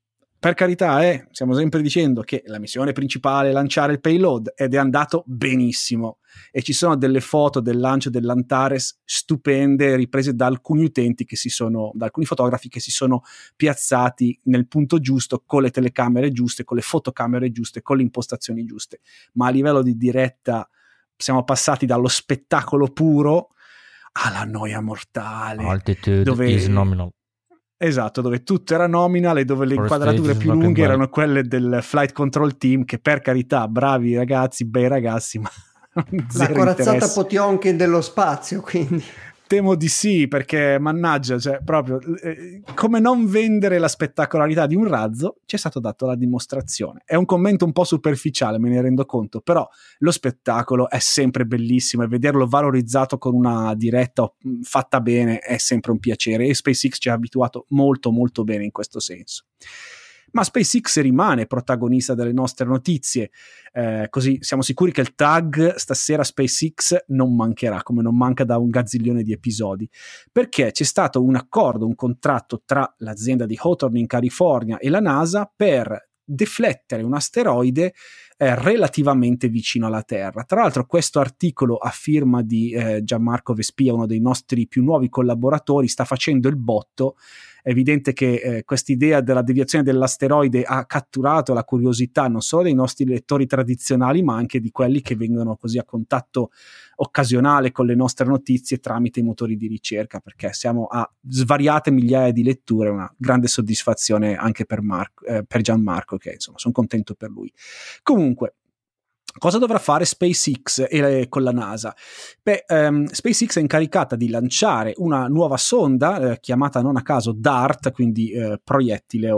per carità, stiamo sempre dicendo che la missione principale è lanciare il payload ed è andato benissimo, e ci sono delle foto del lancio dell'Antares stupende riprese da alcuni utenti da alcuni fotografi che si sono piazzati nel punto giusto, con le telecamere giuste, con le fotocamere giuste, con le impostazioni giuste. Ma a livello di diretta siamo passati dallo spettacolo puro alla noia mortale. Altitude is nominal. Esatto, dove tutto era nominal e dove le inquadrature più lunghe erano quelle del Flight Control Team, che per carità, bravi ragazzi, bei ragazzi, ma la corazzata Potionkin dello spazio, quindi. Temo di sì, perché mannaggia, cioè proprio come non vendere la spettacolarità di un razzo, ci è stato dato la dimostrazione. È un commento un po' superficiale, me ne rendo conto, però lo spettacolo è sempre bellissimo e vederlo valorizzato con una diretta fatta bene è sempre un piacere, e SpaceX ci ha abituato molto molto bene in questo senso. Ma SpaceX rimane protagonista delle nostre notizie, così siamo sicuri che il tag stasera SpaceX non mancherà, come non manca da un gazzillione di episodi, perché c'è stato un accordo, un contratto tra l'azienda di Hawthorne in California e la NASA per deflettere un asteroide relativamente vicino alla Terra. Tra l'altro questo articolo a firma di Gianmarco Vespia, uno dei nostri più nuovi collaboratori, sta facendo il botto. È evidente che quest'idea della deviazione dell'asteroide ha catturato la curiosità non solo dei nostri lettori tradizionali, ma anche di quelli che vengono così a contatto occasionale con le nostre notizie tramite i motori di ricerca, perché siamo a svariate migliaia di letture, una grande soddisfazione anche per Gianmarco, che insomma sono contento per lui. Comunque, cosa dovrà fare SpaceX con la NASA? SpaceX è incaricata di lanciare una nuova sonda chiamata non a caso DART, quindi proiettile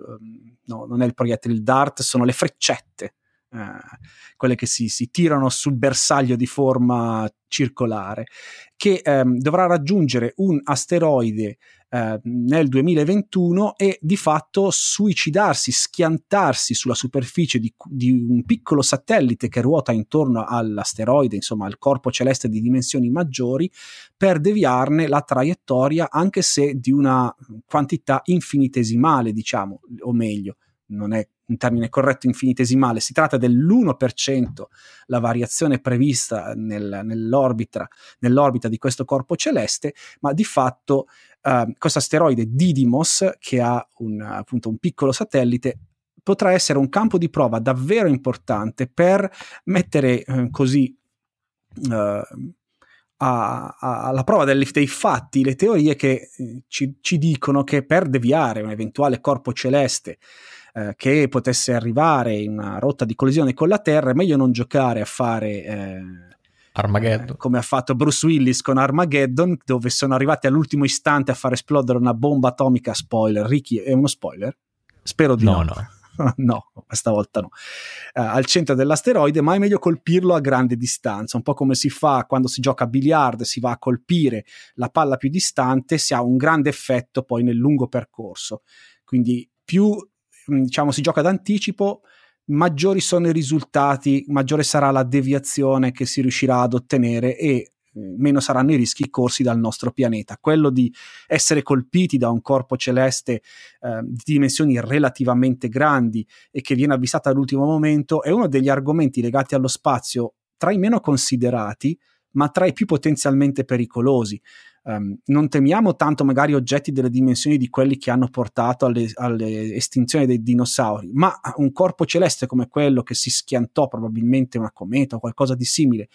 no, non è il proiettile, il DART sono le freccette, quelle che si tirano sul bersaglio di forma circolare, che dovrà raggiungere un asteroide nel 2021 e di fatto suicidarsi, schiantarsi sulla superficie di un piccolo satellite che ruota intorno all'asteroide, insomma al corpo celeste di dimensioni maggiori, per deviarne la traiettoria, anche se di una quantità infinitesimale, diciamo, o meglio, non è un termine corretto infinitesimale, si tratta dell'1% la variazione prevista nell'orbita di questo corpo celeste, ma di fatto questo asteroide Didymos, che ha appunto un piccolo satellite, potrà essere un campo di prova davvero importante per mettere così alla prova dei fatti le teorie che ci dicono che per deviare un eventuale corpo celeste che potesse arrivare in una rotta di collisione con la Terra, è meglio non giocare a fare Armageddon, come ha fatto Bruce Willis con Armageddon, dove sono arrivati all'ultimo istante a far esplodere una bomba atomica. Spoiler, Ricky, è uno spoiler? Spero di no. No, questa volta no. Al centro dell'asteroide, ma è meglio colpirlo a grande distanza, un po' come si fa quando si gioca a biliard, si va a colpire la palla più distante, si ha un grande effetto poi nel lungo percorso. Quindi più diciamo si gioca d'anticipo, maggiori sono i risultati, maggiore sarà la deviazione che si riuscirà ad ottenere e meno saranno i rischi corsi dal nostro pianeta. Quello di essere colpiti da un corpo celeste di dimensioni relativamente grandi e che viene avvistato all'ultimo momento è uno degli argomenti legati allo spazio tra i meno considerati, ma tra i più potenzialmente pericolosi. Non temiamo tanto magari oggetti delle dimensioni di quelli che hanno portato alle estinzioni dei dinosauri, ma un corpo celeste come quello che si schiantò, probabilmente una cometa o qualcosa di simile,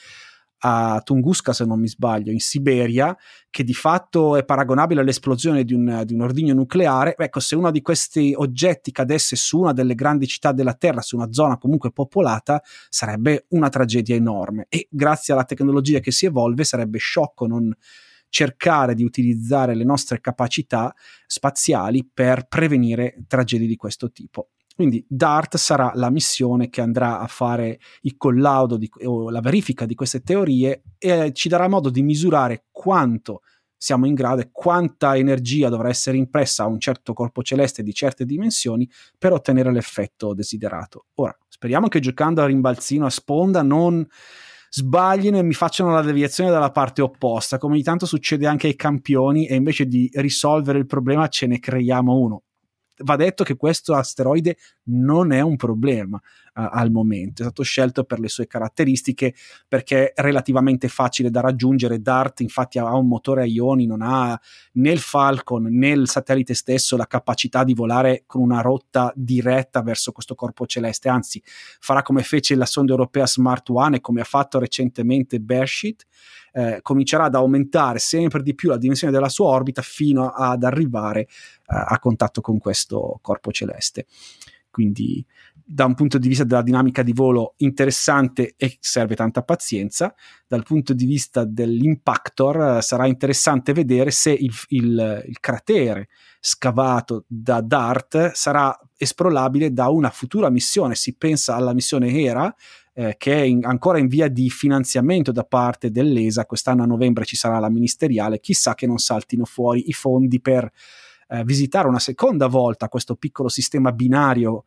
a Tunguska, se non mi sbaglio, in Siberia, che di fatto è paragonabile all'esplosione di un ordigno nucleare. Ecco, se uno di questi oggetti cadesse su una delle grandi città della Terra, su una zona comunque popolata, sarebbe una tragedia enorme, e grazie alla tecnologia che si evolve sarebbe sciocco non cercare di utilizzare le nostre capacità spaziali per prevenire tragedie di questo tipo. Quindi DART sarà la missione che andrà a fare il collaudo o la verifica di queste teorie e ci darà modo di misurare quanto siamo in grado e quanta energia dovrà essere impressa a un certo corpo celeste di certe dimensioni per ottenere l'effetto desiderato. Ora, speriamo che giocando a rimbalzino a sponda non sbaglino e mi facciano la deviazione dalla parte opposta, come ogni tanto succede anche ai campioni, e invece di risolvere il problema ce ne creiamo uno. va detto che questo asteroide non è un problema al momento, è stato scelto per le sue caratteristiche, perché è relativamente facile da raggiungere. DART infatti ha un motore a ioni, non ha né il Falcon né il satellite stesso la capacità di volare con una rotta diretta verso questo corpo celeste, anzi farà come fece la sonda europea Smart One e come ha fatto recentemente Beresheet, comincerà ad aumentare sempre di più la dimensione della sua orbita fino ad arrivare a contatto con questo corpo celeste. Quindi da un punto di vista della dinamica di volo interessante e serve tanta pazienza. Dal punto di vista dell'impactor sarà interessante vedere se il cratere scavato da DART sarà esplorabile da una futura missione. Si pensa alla missione Hera, che è ancora in via di finanziamento da parte dell'ESA. Quest'anno a novembre ci sarà la ministeriale, chissà che non saltino fuori i fondi per visitare una seconda volta questo piccolo sistema binario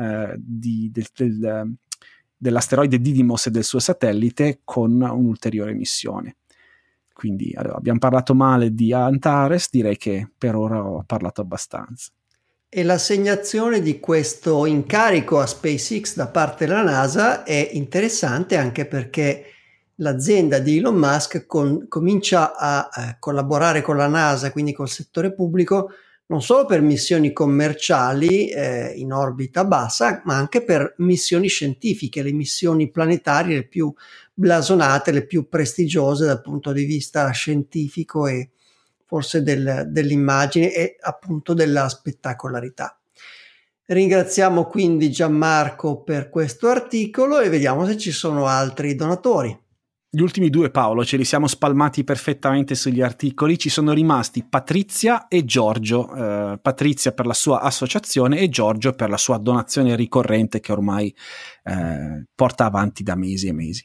dell'asteroide Didymos e del suo satellite con un'ulteriore missione. Quindi abbiamo parlato male di Antares, direi che per ora ho parlato abbastanza. E l'assegnazione di questo incarico a SpaceX da parte della NASA è interessante anche perché l'azienda di Elon Musk comincia a collaborare con la NASA, quindi col settore pubblico, non solo per missioni commerciali in orbita bassa, ma anche per missioni scientifiche, le missioni planetarie le più blasonate, le più prestigiose dal punto di vista scientifico e forse dell'immagine e appunto della spettacolarità. Ringraziamo quindi Gianmarco per questo articolo e vediamo se ci sono altri donatori. Gli ultimi due, Paolo, ce li siamo spalmati perfettamente sugli articoli. Ci sono rimasti Patrizia e Giorgio. Patrizia per la sua associazione e Giorgio per la sua donazione ricorrente che ormai porta avanti da mesi e mesi.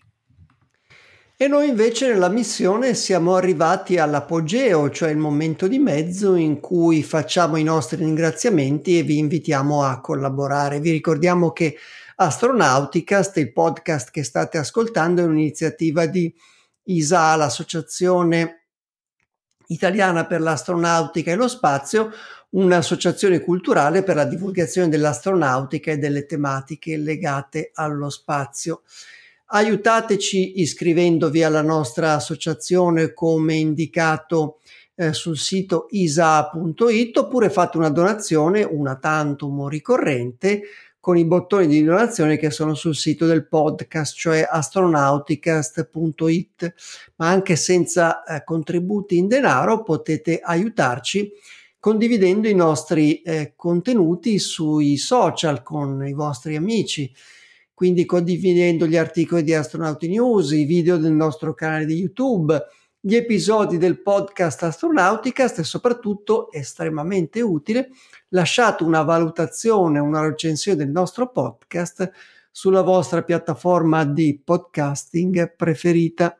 E noi invece nella missione siamo arrivati all'apogeo, cioè il momento di mezzo in cui facciamo i nostri ringraziamenti e vi invitiamo a collaborare. Vi ricordiamo che Astronauticast, il podcast che state ascoltando, è un'iniziativa di ISA, l'Associazione Italiana per l'Astronautica e lo Spazio, un'associazione culturale per la divulgazione dell'astronautica e delle tematiche legate allo spazio. Aiutateci iscrivendovi alla nostra associazione come indicato sul sito isa.it, oppure fate una donazione, una tantum o ricorrente, con i bottoni di donazione che sono sul sito del podcast, cioè astronauticast.it, ma anche senza contributi in denaro potete aiutarci condividendo i nostri contenuti sui social con i vostri amici, quindi condividendo gli articoli di Astronauti News, i video del nostro canale di YouTube, gli episodi del podcast Astronauticast e soprattutto, estremamente utile, lasciate una valutazione, una recensione del nostro podcast sulla vostra piattaforma di podcasting preferita.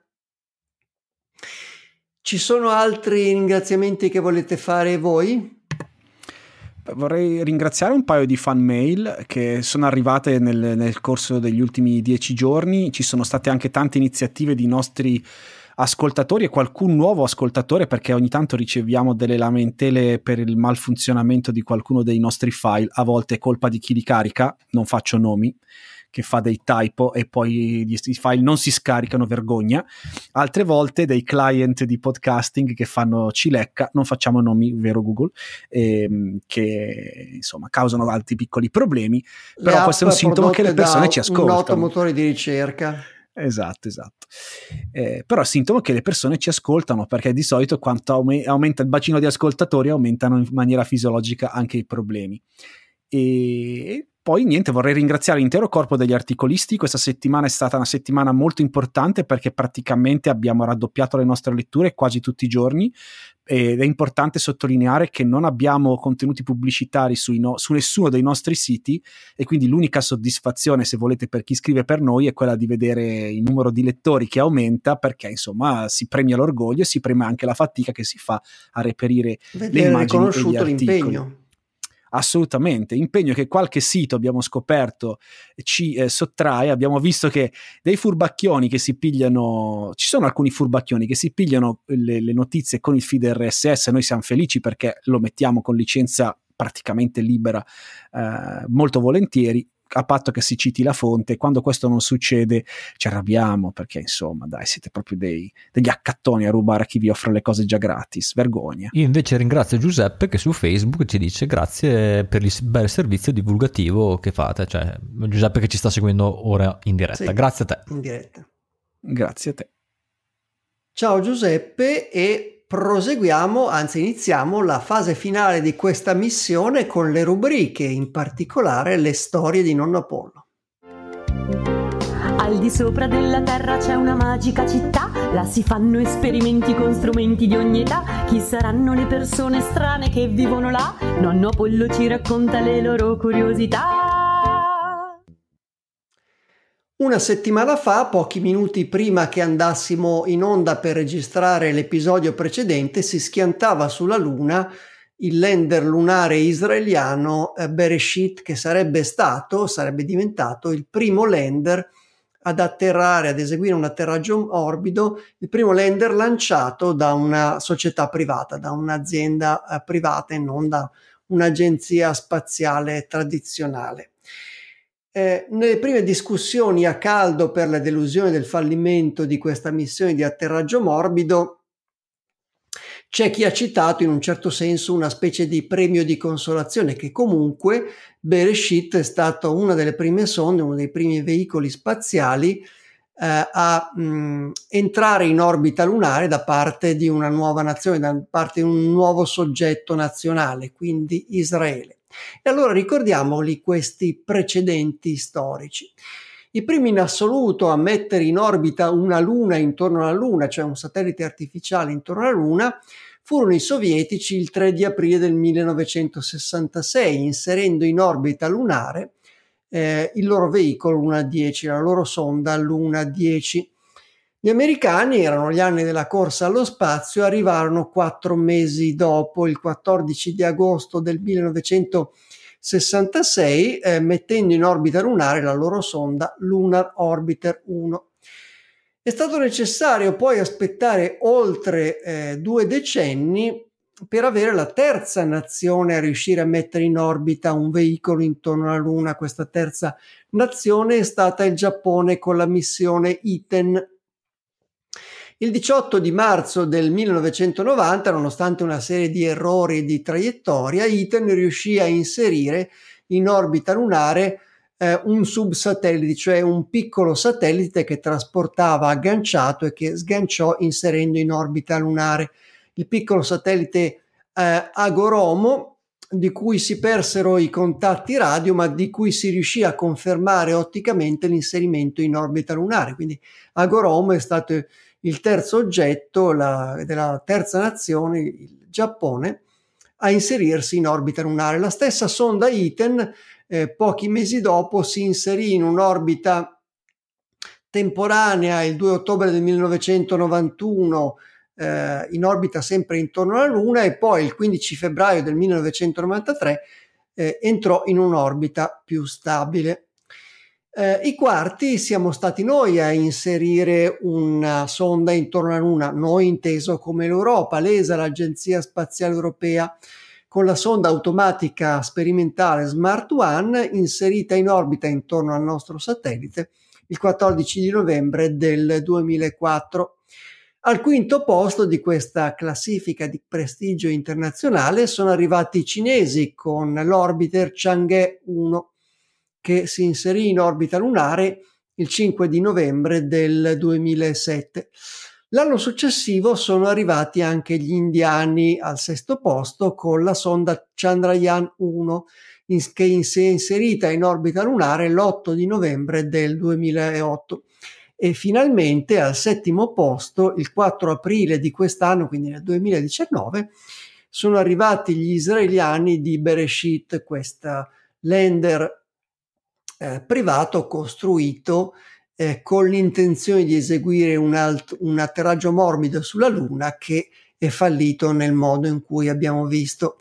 Ci sono altri ringraziamenti che volete fare voi? Vorrei ringraziare un paio di fan mail che sono arrivate nel corso degli ultimi 10 giorni. Ci sono state anche tante iniziative di nostri ascoltatori e qualcun nuovo ascoltatore, perché ogni tanto riceviamo delle lamentele per il malfunzionamento di qualcuno dei nostri file. A volte è colpa di chi li carica, non faccio nomi, che fa dei typo e poi i file non si scaricano, vergogna. Altre volte dei client di podcasting che fanno cilecca, non facciamo nomi, vero Google, che insomma causano altri piccoli problemi. Però questo è un sintomo che le persone ci ascoltano. Un noto motore di ricerca. Esatto. Però è sintomo che le persone ci ascoltano, perché di solito quanto aumenta il bacino di ascoltatori aumentano in maniera fisiologica anche i problemi. E poi niente, vorrei ringraziare l'intero corpo degli articolisti. Questa settimana è stata una settimana molto importante perché praticamente abbiamo raddoppiato le nostre letture quasi tutti i giorni, ed è importante sottolineare che non abbiamo contenuti pubblicitari su nessuno dei nostri siti, e quindi l'unica soddisfazione, se volete, per chi scrive per noi è quella di vedere il numero di lettori che aumenta, perché insomma si premia l'orgoglio e si premia anche la fatica che si fa a reperire le immagini e gli articoli. L'impegno. Assolutamente, impegno che qualche sito, abbiamo scoperto, ci sottrae. Abbiamo visto che dei furbacchioni che si pigliano, ci sono alcuni furbacchioni che si pigliano le notizie con il feed RSS. Noi siamo felici perché lo mettiamo con licenza praticamente libera, molto volentieri, a patto che si citi la fonte. Quando questo non succede ci arrabbiamo, perché insomma dai, siete proprio degli accattoni a rubare a chi vi offre le cose già gratis, vergogna. Io invece ringrazio Giuseppe che su Facebook ci dice grazie per il bel servizio divulgativo che fate, cioè Giuseppe che ci sta seguendo ora in diretta. Sì, grazie a te. in diretta. Grazie a te. Ciao Giuseppe, e proseguiamo, anzi iniziamo la fase finale di questa missione con le rubriche, in particolare le storie di Nonno Apollo. Al di sopra della terra c'è una magica città, là si fanno esperimenti con strumenti di ogni età. Chi saranno le persone strane che vivono là? Nonno Apollo ci racconta le loro curiosità. Una settimana fa, pochi minuti prima che andassimo in onda per registrare l'episodio precedente, si schiantava sulla Luna il lander lunare israeliano Bereshit, che sarebbe diventato il primo lander ad atterrare, ad eseguire un atterraggio orbido, il primo lander lanciato da una società privata, da un'azienda privata e non da un'agenzia spaziale tradizionale. Nelle prime discussioni a caldo per la delusione del fallimento di questa missione di atterraggio morbido, c'è chi ha citato in un certo senso una specie di premio di consolazione, che comunque Bereshit è stato una delle prime sonde, uno dei primi veicoli spaziali a entrare in orbita lunare da parte di una nuova nazione, da parte di un nuovo soggetto nazionale, quindi Israele. E allora ricordiamoli questi precedenti storici. I primi in assoluto a mettere in orbita una luna intorno alla Luna, cioè un satellite artificiale intorno alla Luna, furono i sovietici il 3 di aprile del 1966, inserendo in orbita lunare il loro veicolo Luna 10, la loro sonda Luna 10. Gli americani, erano gli anni della corsa allo spazio, arrivarono 4 mesi dopo, il 14 di agosto del 1966, mettendo in orbita lunare la loro sonda Lunar Orbiter 1. È stato necessario poi aspettare oltre 2 decenni per avere la terza nazione a riuscire a mettere in orbita un veicolo intorno alla Luna. Questa terza nazione è stata il Giappone con la missione Iten. Il 18 di marzo del 1990, nonostante una serie di errori di traiettoria, Iten riuscì a inserire in orbita lunare un subsatellite, cioè un piccolo satellite che trasportava agganciato e che sganciò inserendo in orbita lunare. Il piccolo satellite Agoromo, di cui si persero i contatti radio, ma di cui si riuscì a confermare otticamente l'inserimento in orbita lunare. Quindi Agoromo è stato il terzo oggetto della terza nazione, il Giappone, a inserirsi in orbita lunare. La stessa sonda Iten, pochi mesi dopo, si inserì in un'orbita temporanea il 2 ottobre del 1991, in orbita sempre intorno alla Luna, e poi il 15 febbraio del 1993 entrò in un'orbita più stabile. I quarti siamo stati noi a inserire una sonda intorno alla Luna, noi inteso come l'Europa, l'ESA, l'Agenzia Spaziale Europea, con la sonda automatica sperimentale Smart One inserita in orbita intorno al nostro satellite il 14 di novembre del 2004. Al quinto posto di questa classifica di prestigio internazionale sono arrivati i cinesi con l'orbiter Chang'e 1, che si inserì in orbita lunare il 5 di novembre del 2007. L'anno successivo sono arrivati anche gli indiani al sesto posto con la sonda Chandrayaan 1, che si è inserita in orbita lunare l'8 di novembre del 2008. E finalmente al settimo posto, il 4 aprile di quest'anno, quindi nel 2019, sono arrivati gli israeliani di Bereshit, questa lander privato costruito con l'intenzione di eseguire un atterraggio morbido sulla Luna, che è fallito nel modo in cui abbiamo visto.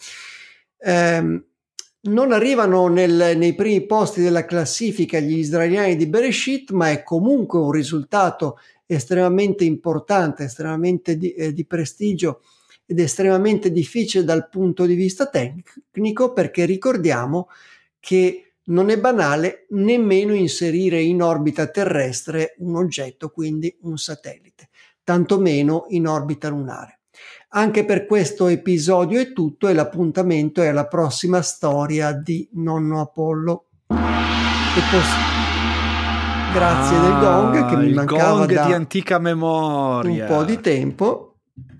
Non arrivano nei primi posti della classifica gli israeliani di Bereshit, ma è comunque un risultato estremamente importante, estremamente di prestigio ed estremamente difficile dal punto di vista tecnico, perché ricordiamo che non è banale nemmeno inserire in orbita terrestre un oggetto, quindi un satellite, tantomeno in orbita lunare. Anche per questo episodio è tutto, e l'appuntamento è alla prossima storia di Nonno Apollo. Grazie del gong, che mi mancava gong da di antica memoria, un po' di tempo.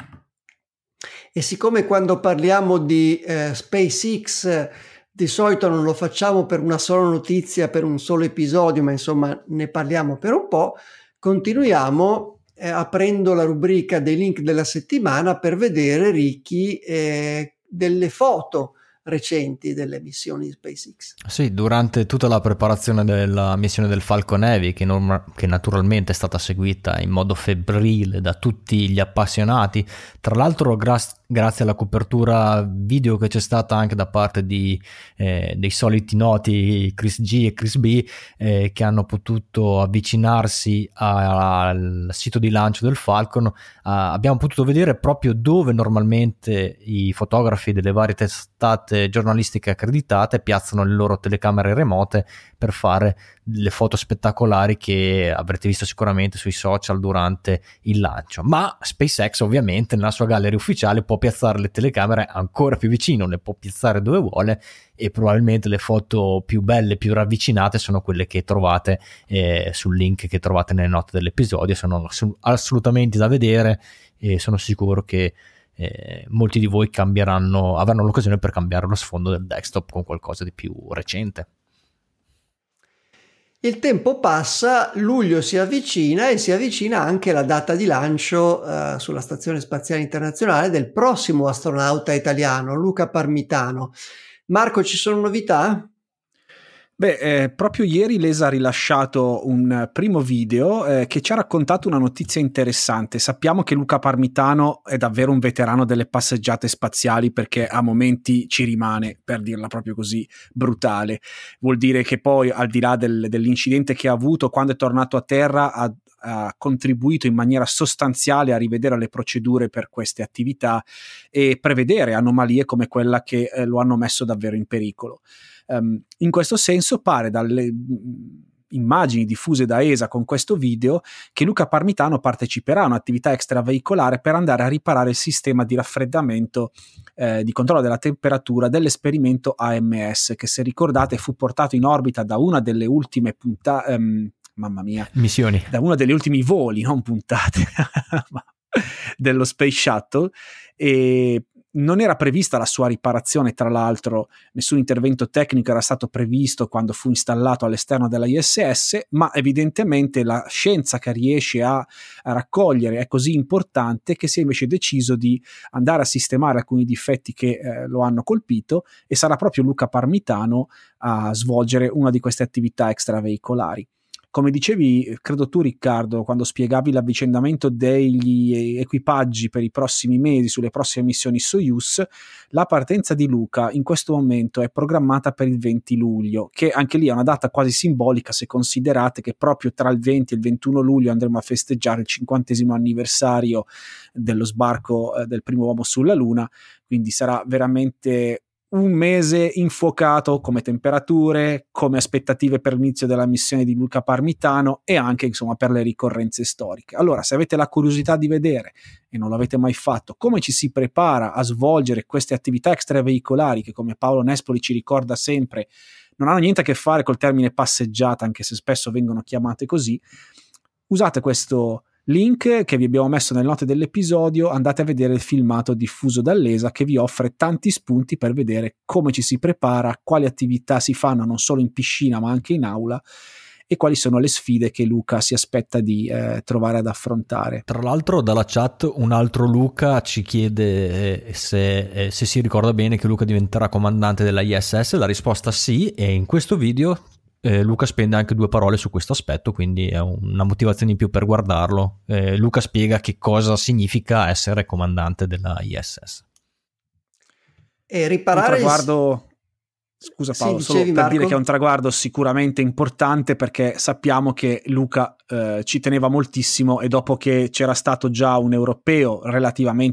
E siccome quando parliamo di SpaceX di solito non lo facciamo per una sola notizia, per un solo episodio, ma insomma ne parliamo per un po', continuiamo aprendo la rubrica dei link della settimana per vedere, Ricky, delle foto recenti delle missioni di SpaceX. Sì, durante tutta la preparazione della missione del Falcon Heavy, che naturalmente è stata seguita in modo febbrile da tutti gli appassionati, tra l'altro grazie alla copertura video che c'è stata anche da parte dei soliti noti Chris G e Chris B, che hanno potuto avvicinarsi al sito di lancio del Falcon. Abbiamo potuto vedere proprio dove normalmente i fotografi delle varie testate giornalistiche accreditate piazzano le loro telecamere remote per fare le foto spettacolari che avrete visto sicuramente sui social durante il lancio. Ma SpaceX ovviamente nella sua galleria ufficiale può piazzare le telecamere ancora più vicino, le può piazzare dove vuole, e probabilmente le foto più belle, più ravvicinate sono quelle che trovate sul link che trovate nelle note dell'episodio. Sono assolutamente da vedere, e sono sicuro che molti di voi avranno l'occasione per cambiare lo sfondo del desktop con qualcosa di più recente. Il tempo passa, luglio si avvicina, e si avvicina anche la data di lancio sulla Stazione Spaziale Internazionale del prossimo astronauta italiano, Luca Parmitano. Marco, ci sono novità? Proprio ieri l'ESA ha rilasciato un primo video che ci ha raccontato una notizia interessante. Sappiamo che Luca Parmitano è davvero un veterano delle passeggiate spaziali, perché a momenti ci rimane, per dirla proprio così, brutale. Vuol dire che poi, al di là dell'incidente che ha avuto, quando è tornato a terra ha contribuito in maniera sostanziale a rivedere le procedure per queste attività e prevedere anomalie come quella che lo hanno messo davvero in pericolo. In questo senso pare, dalle immagini diffuse da ESA con questo video, che Luca Parmitano parteciperà a un'attività extraveicolare per andare a riparare il sistema di raffreddamento di controllo della temperatura dell'esperimento AMS, che, se ricordate, fu portato in orbita da una delle ultime missioni, da uno degli ultimi voli, non puntate dello Space Shuttle, e non era prevista la sua riparazione. Tra l'altro nessun intervento tecnico era stato previsto quando fu installato all'esterno della ISS, ma evidentemente la scienza che riesce a raccogliere è così importante che si è invece deciso di andare a sistemare alcuni difetti che lo hanno colpito, e sarà proprio Luca Parmitano a svolgere una di queste attività extraveicolari. Come dicevi, credo tu, Riccardo, quando spiegavi l'avvicendamento degli equipaggi per i prossimi mesi sulle prossime missioni Soyuz, la partenza di Luca in questo momento è programmata per il 20 luglio, che anche lì è una data quasi simbolica, se considerate che proprio tra il 20 e il 21 luglio andremo a festeggiare il 50° anniversario dello sbarco del primo uomo sulla Luna, quindi sarà veramente un mese infuocato come temperature, come aspettative per l'inizio della missione di Luca Parmitano, e anche insomma per le ricorrenze storiche. Allora, se avete la curiosità di vedere, e non l'avete mai fatto, come ci si prepara a svolgere queste attività extraveicolari, che, come Paolo Nespoli ci ricorda sempre, non hanno niente a che fare col termine passeggiata, anche se spesso vengono chiamate così, usate questo link che vi abbiamo messo nelle note dell'episodio, andate a vedere il filmato diffuso dall'ESA, che vi offre tanti spunti per vedere come ci si prepara, quali attività si fanno non solo in piscina ma anche in aula, e quali sono le sfide che Luca si aspetta di trovare ad affrontare. Tra l'altro, dalla chat un altro Luca ci chiede se si ricorda bene che Luca diventerà comandante della ISS. La risposta sì, e in questo video Luca spende anche 2 parole su questo aspetto, quindi è una motivazione in più per guardarlo. Luca spiega che cosa significa essere comandante della ISS. E riparare Scusa Paolo, sì, solo per Marco, dire che è un traguardo sicuramente importante, perché sappiamo che Luca ci teneva moltissimo, e dopo che c'era stato già un europeo relativamente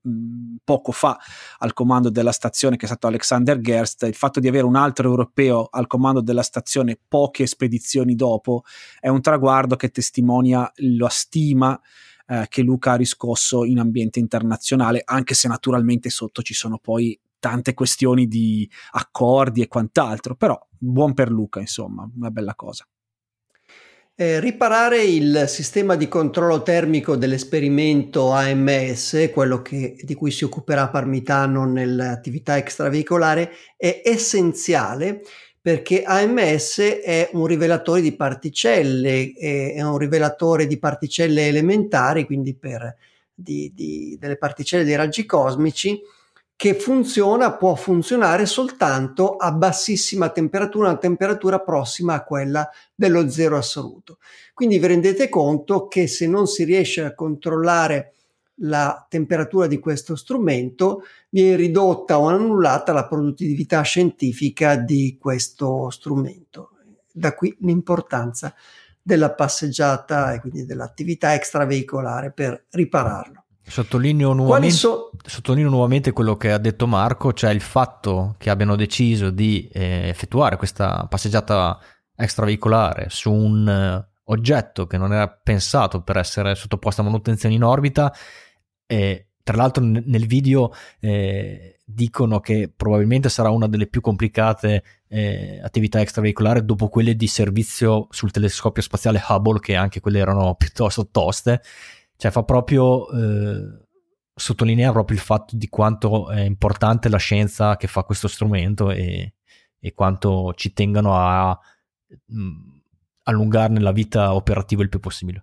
poco fa al comando della stazione, che è stato Alexander Gerst. Il fatto di avere un altro europeo al comando della stazione poche spedizioni dopo è un traguardo che testimonia la stima che Luca ha riscosso in ambiente internazionale, anche se naturalmente sotto ci sono poi tante questioni di accordi e quant'altro, però buon per Luca, insomma, una bella cosa. Riparare il sistema di controllo termico dell'esperimento AMS, quello di cui si occuperà Parmitano nell'attività extraveicolare, è essenziale, perché AMS è un rivelatore di particelle, è un rivelatore di particelle elementari, quindi delle particelle dei raggi cosmici, che può funzionare soltanto a bassissima temperatura, una temperatura prossima a quella dello zero assoluto. Quindi vi rendete conto che se non si riesce a controllare la temperatura di questo strumento, viene ridotta o annullata la produttività scientifica di questo strumento. Da qui l'importanza della passeggiata e quindi dell'attività extraveicolare per ripararlo. Sottolineo nuovamente quello che ha detto Marco, cioè il fatto che abbiano deciso di effettuare questa passeggiata extraveicolare su un oggetto che non era pensato per essere sottoposto a manutenzione in orbita. Tra l'altro nel video dicono che probabilmente sarà una delle più complicate attività extraveicolari dopo quelle di servizio sul telescopio spaziale Hubble, che anche quelle erano piuttosto toste. Cioè fa proprio sottolinea proprio il fatto di quanto è importante la scienza che fa questo strumento e quanto ci tengano a allungarne la vita operativa il più possibile.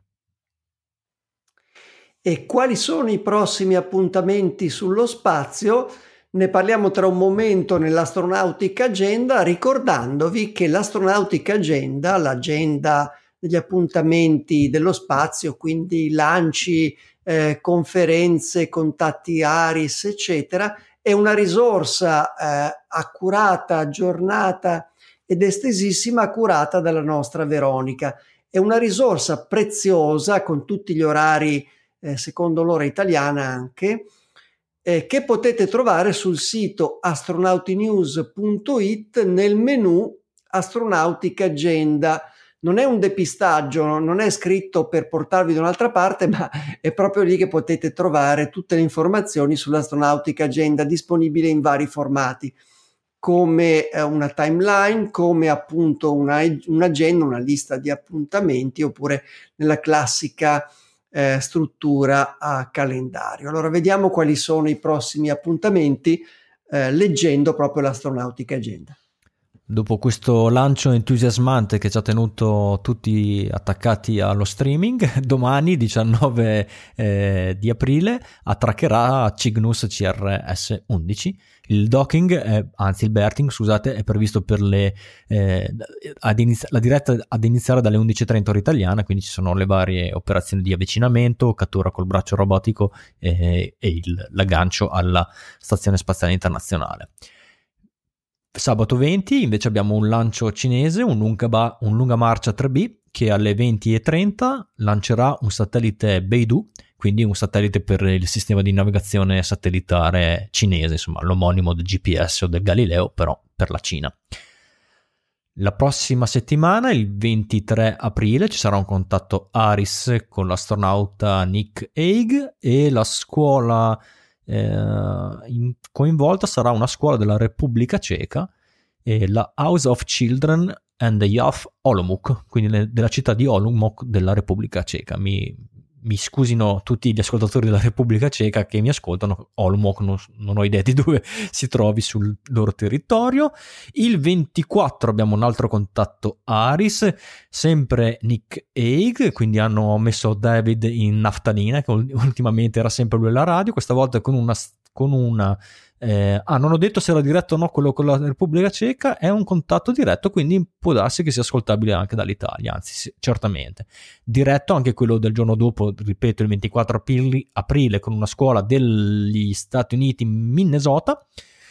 E quali sono i prossimi appuntamenti sullo spazio? Ne parliamo tra un momento nell'Astronautic Agenda, ricordandovi che l'Astronautic Agenda, l'agenda degli appuntamenti dello spazio, quindi lanci, conferenze, contatti ARIS, eccetera, è una risorsa accurata, aggiornata ed estesissima, curata dalla nostra Veronica. È una risorsa preziosa, con tutti gli orari secondo l'ora italiana anche, che potete trovare sul sito astronautinews.it nel menu Astronautic Agenda. Non è un depistaggio, non è scritto per portarvi da un'altra parte, ma è proprio lì che potete trovare tutte le informazioni sull'Astronautic Agenda, disponibile in vari formati, come una timeline, come appunto un'agenda, una lista di appuntamenti, oppure nella classica struttura a calendario. Allora vediamo quali sono i prossimi appuntamenti leggendo proprio l'Astronautic Agenda. Dopo questo lancio entusiasmante che ci ha tenuto tutti attaccati allo streaming, domani 19 di aprile attraccherà Cygnus CRS-11. Il docking, il berthing, scusate, è previsto per la diretta ad iniziare dalle 11:30 ora italiana, quindi ci sono le varie operazioni di avvicinamento, cattura col braccio robotico e l'aggancio alla Stazione Spaziale Internazionale. Sabato 20 invece abbiamo un lancio cinese, un lunga marcia 3B, che alle 20:30 lancerà un satellite Beidou, quindi un satellite per il sistema di navigazione satellitare cinese, insomma l'omonimo del GPS o del Galileo, però per la Cina. La prossima settimana, il 23 aprile, ci sarà un contatto ARIS con l'astronauta Nick Hague e la scuola coinvolta sarà una scuola della Repubblica Ceca, la House of Children and the Youth Olomouc, quindi della città di Olomouc della Repubblica Ceca. Mi scusino tutti gli ascoltatori della Repubblica Ceca che mi ascoltano, Olomouc non ho idea di dove si trovi sul loro territorio. Il 24 abbiamo un altro contatto ARIS, sempre Nick Hague, quindi hanno messo David in naftalina, che ultimamente era sempre lui alla radio, questa volta con una non ho detto se era diretto o no quello con la Repubblica Ceca, è un contatto diretto, quindi può darsi che sia ascoltabile anche dall'Italia, anzi sì, certamente diretto anche quello del giorno dopo, ripeto il 24 aprile con una scuola degli Stati Uniti, Minnesota.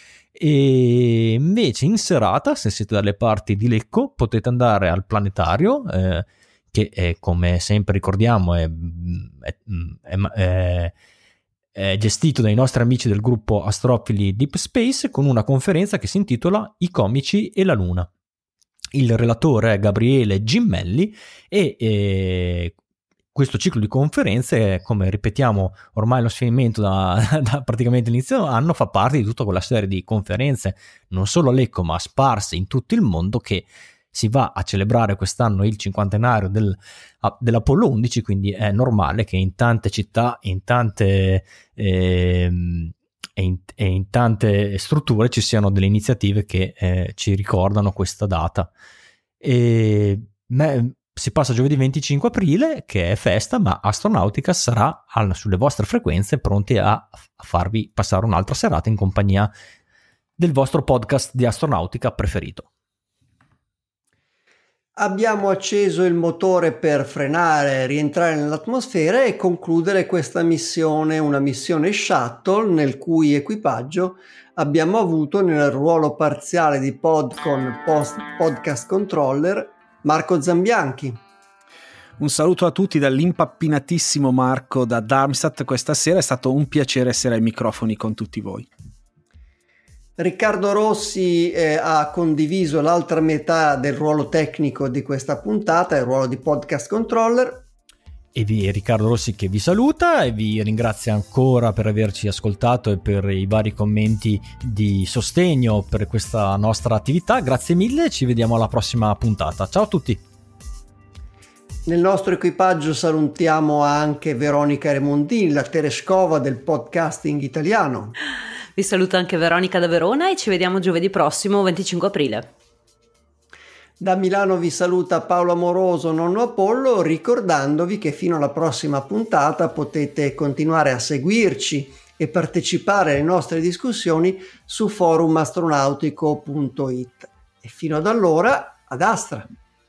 E invece in serata, se siete dalle parti di Lecco, potete andare al planetario, che è, come sempre ricordiamo, gestito dai nostri amici del gruppo Astrofili Deep Space, con una conferenza che si intitola I comici e la Luna. Il relatore è Gabriele Gimmelli e questo ciclo di conferenze, come ripetiamo ormai lo sfinimento da praticamente l'inizio anno, fa parte di tutta quella serie di conferenze, non solo a Lecco ma sparse in tutto il mondo, che si va a celebrare quest'anno il cinquantenario dell'Apollo 11, quindi è normale che in tante città, in tante in tante strutture ci siano delle iniziative che ci ricordano questa data. Si passa giovedì 25 aprile, che è festa, ma Astronautica sarà sulle vostre frequenze, pronti a farvi passare un'altra serata in compagnia del vostro podcast di astronautica preferito. Abbiamo acceso il motore per frenare, rientrare nell'atmosfera e concludere questa missione, una missione shuttle nel cui equipaggio abbiamo avuto nel ruolo parziale di podcast controller Marco Zambianchi. Un saluto a tutti dall'impappinatissimo Marco da Darmstadt questa sera, è stato un piacere essere ai microfoni con tutti voi. Riccardo Rossi ha condiviso l'altra metà del ruolo tecnico di questa puntata, il ruolo di podcast controller. Riccardo Rossi che vi saluta e vi ringrazia ancora per averci ascoltato e per i vari commenti di sostegno per questa nostra attività. Grazie mille, ci vediamo alla prossima puntata. Ciao a tutti. Nel nostro equipaggio salutiamo anche Veronica Remondini, la Terescova del podcasting italiano. Vi saluta anche Veronica da Verona e ci vediamo giovedì prossimo 25 aprile. Da Milano vi saluta Paolo Amoroso, nonno Apollo, ricordandovi che fino alla prossima puntata potete continuare a seguirci e partecipare alle nostre discussioni su forumastronautico.it. E fino ad allora, ad Astra!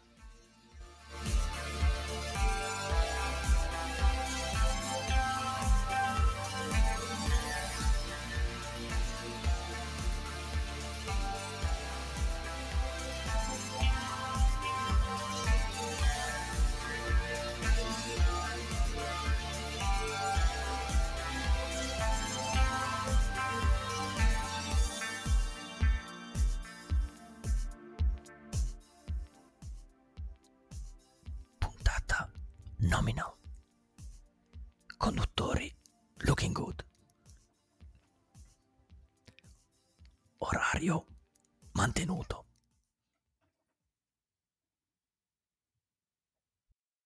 Nomino. Conduttori Looking Good. Orario mantenuto.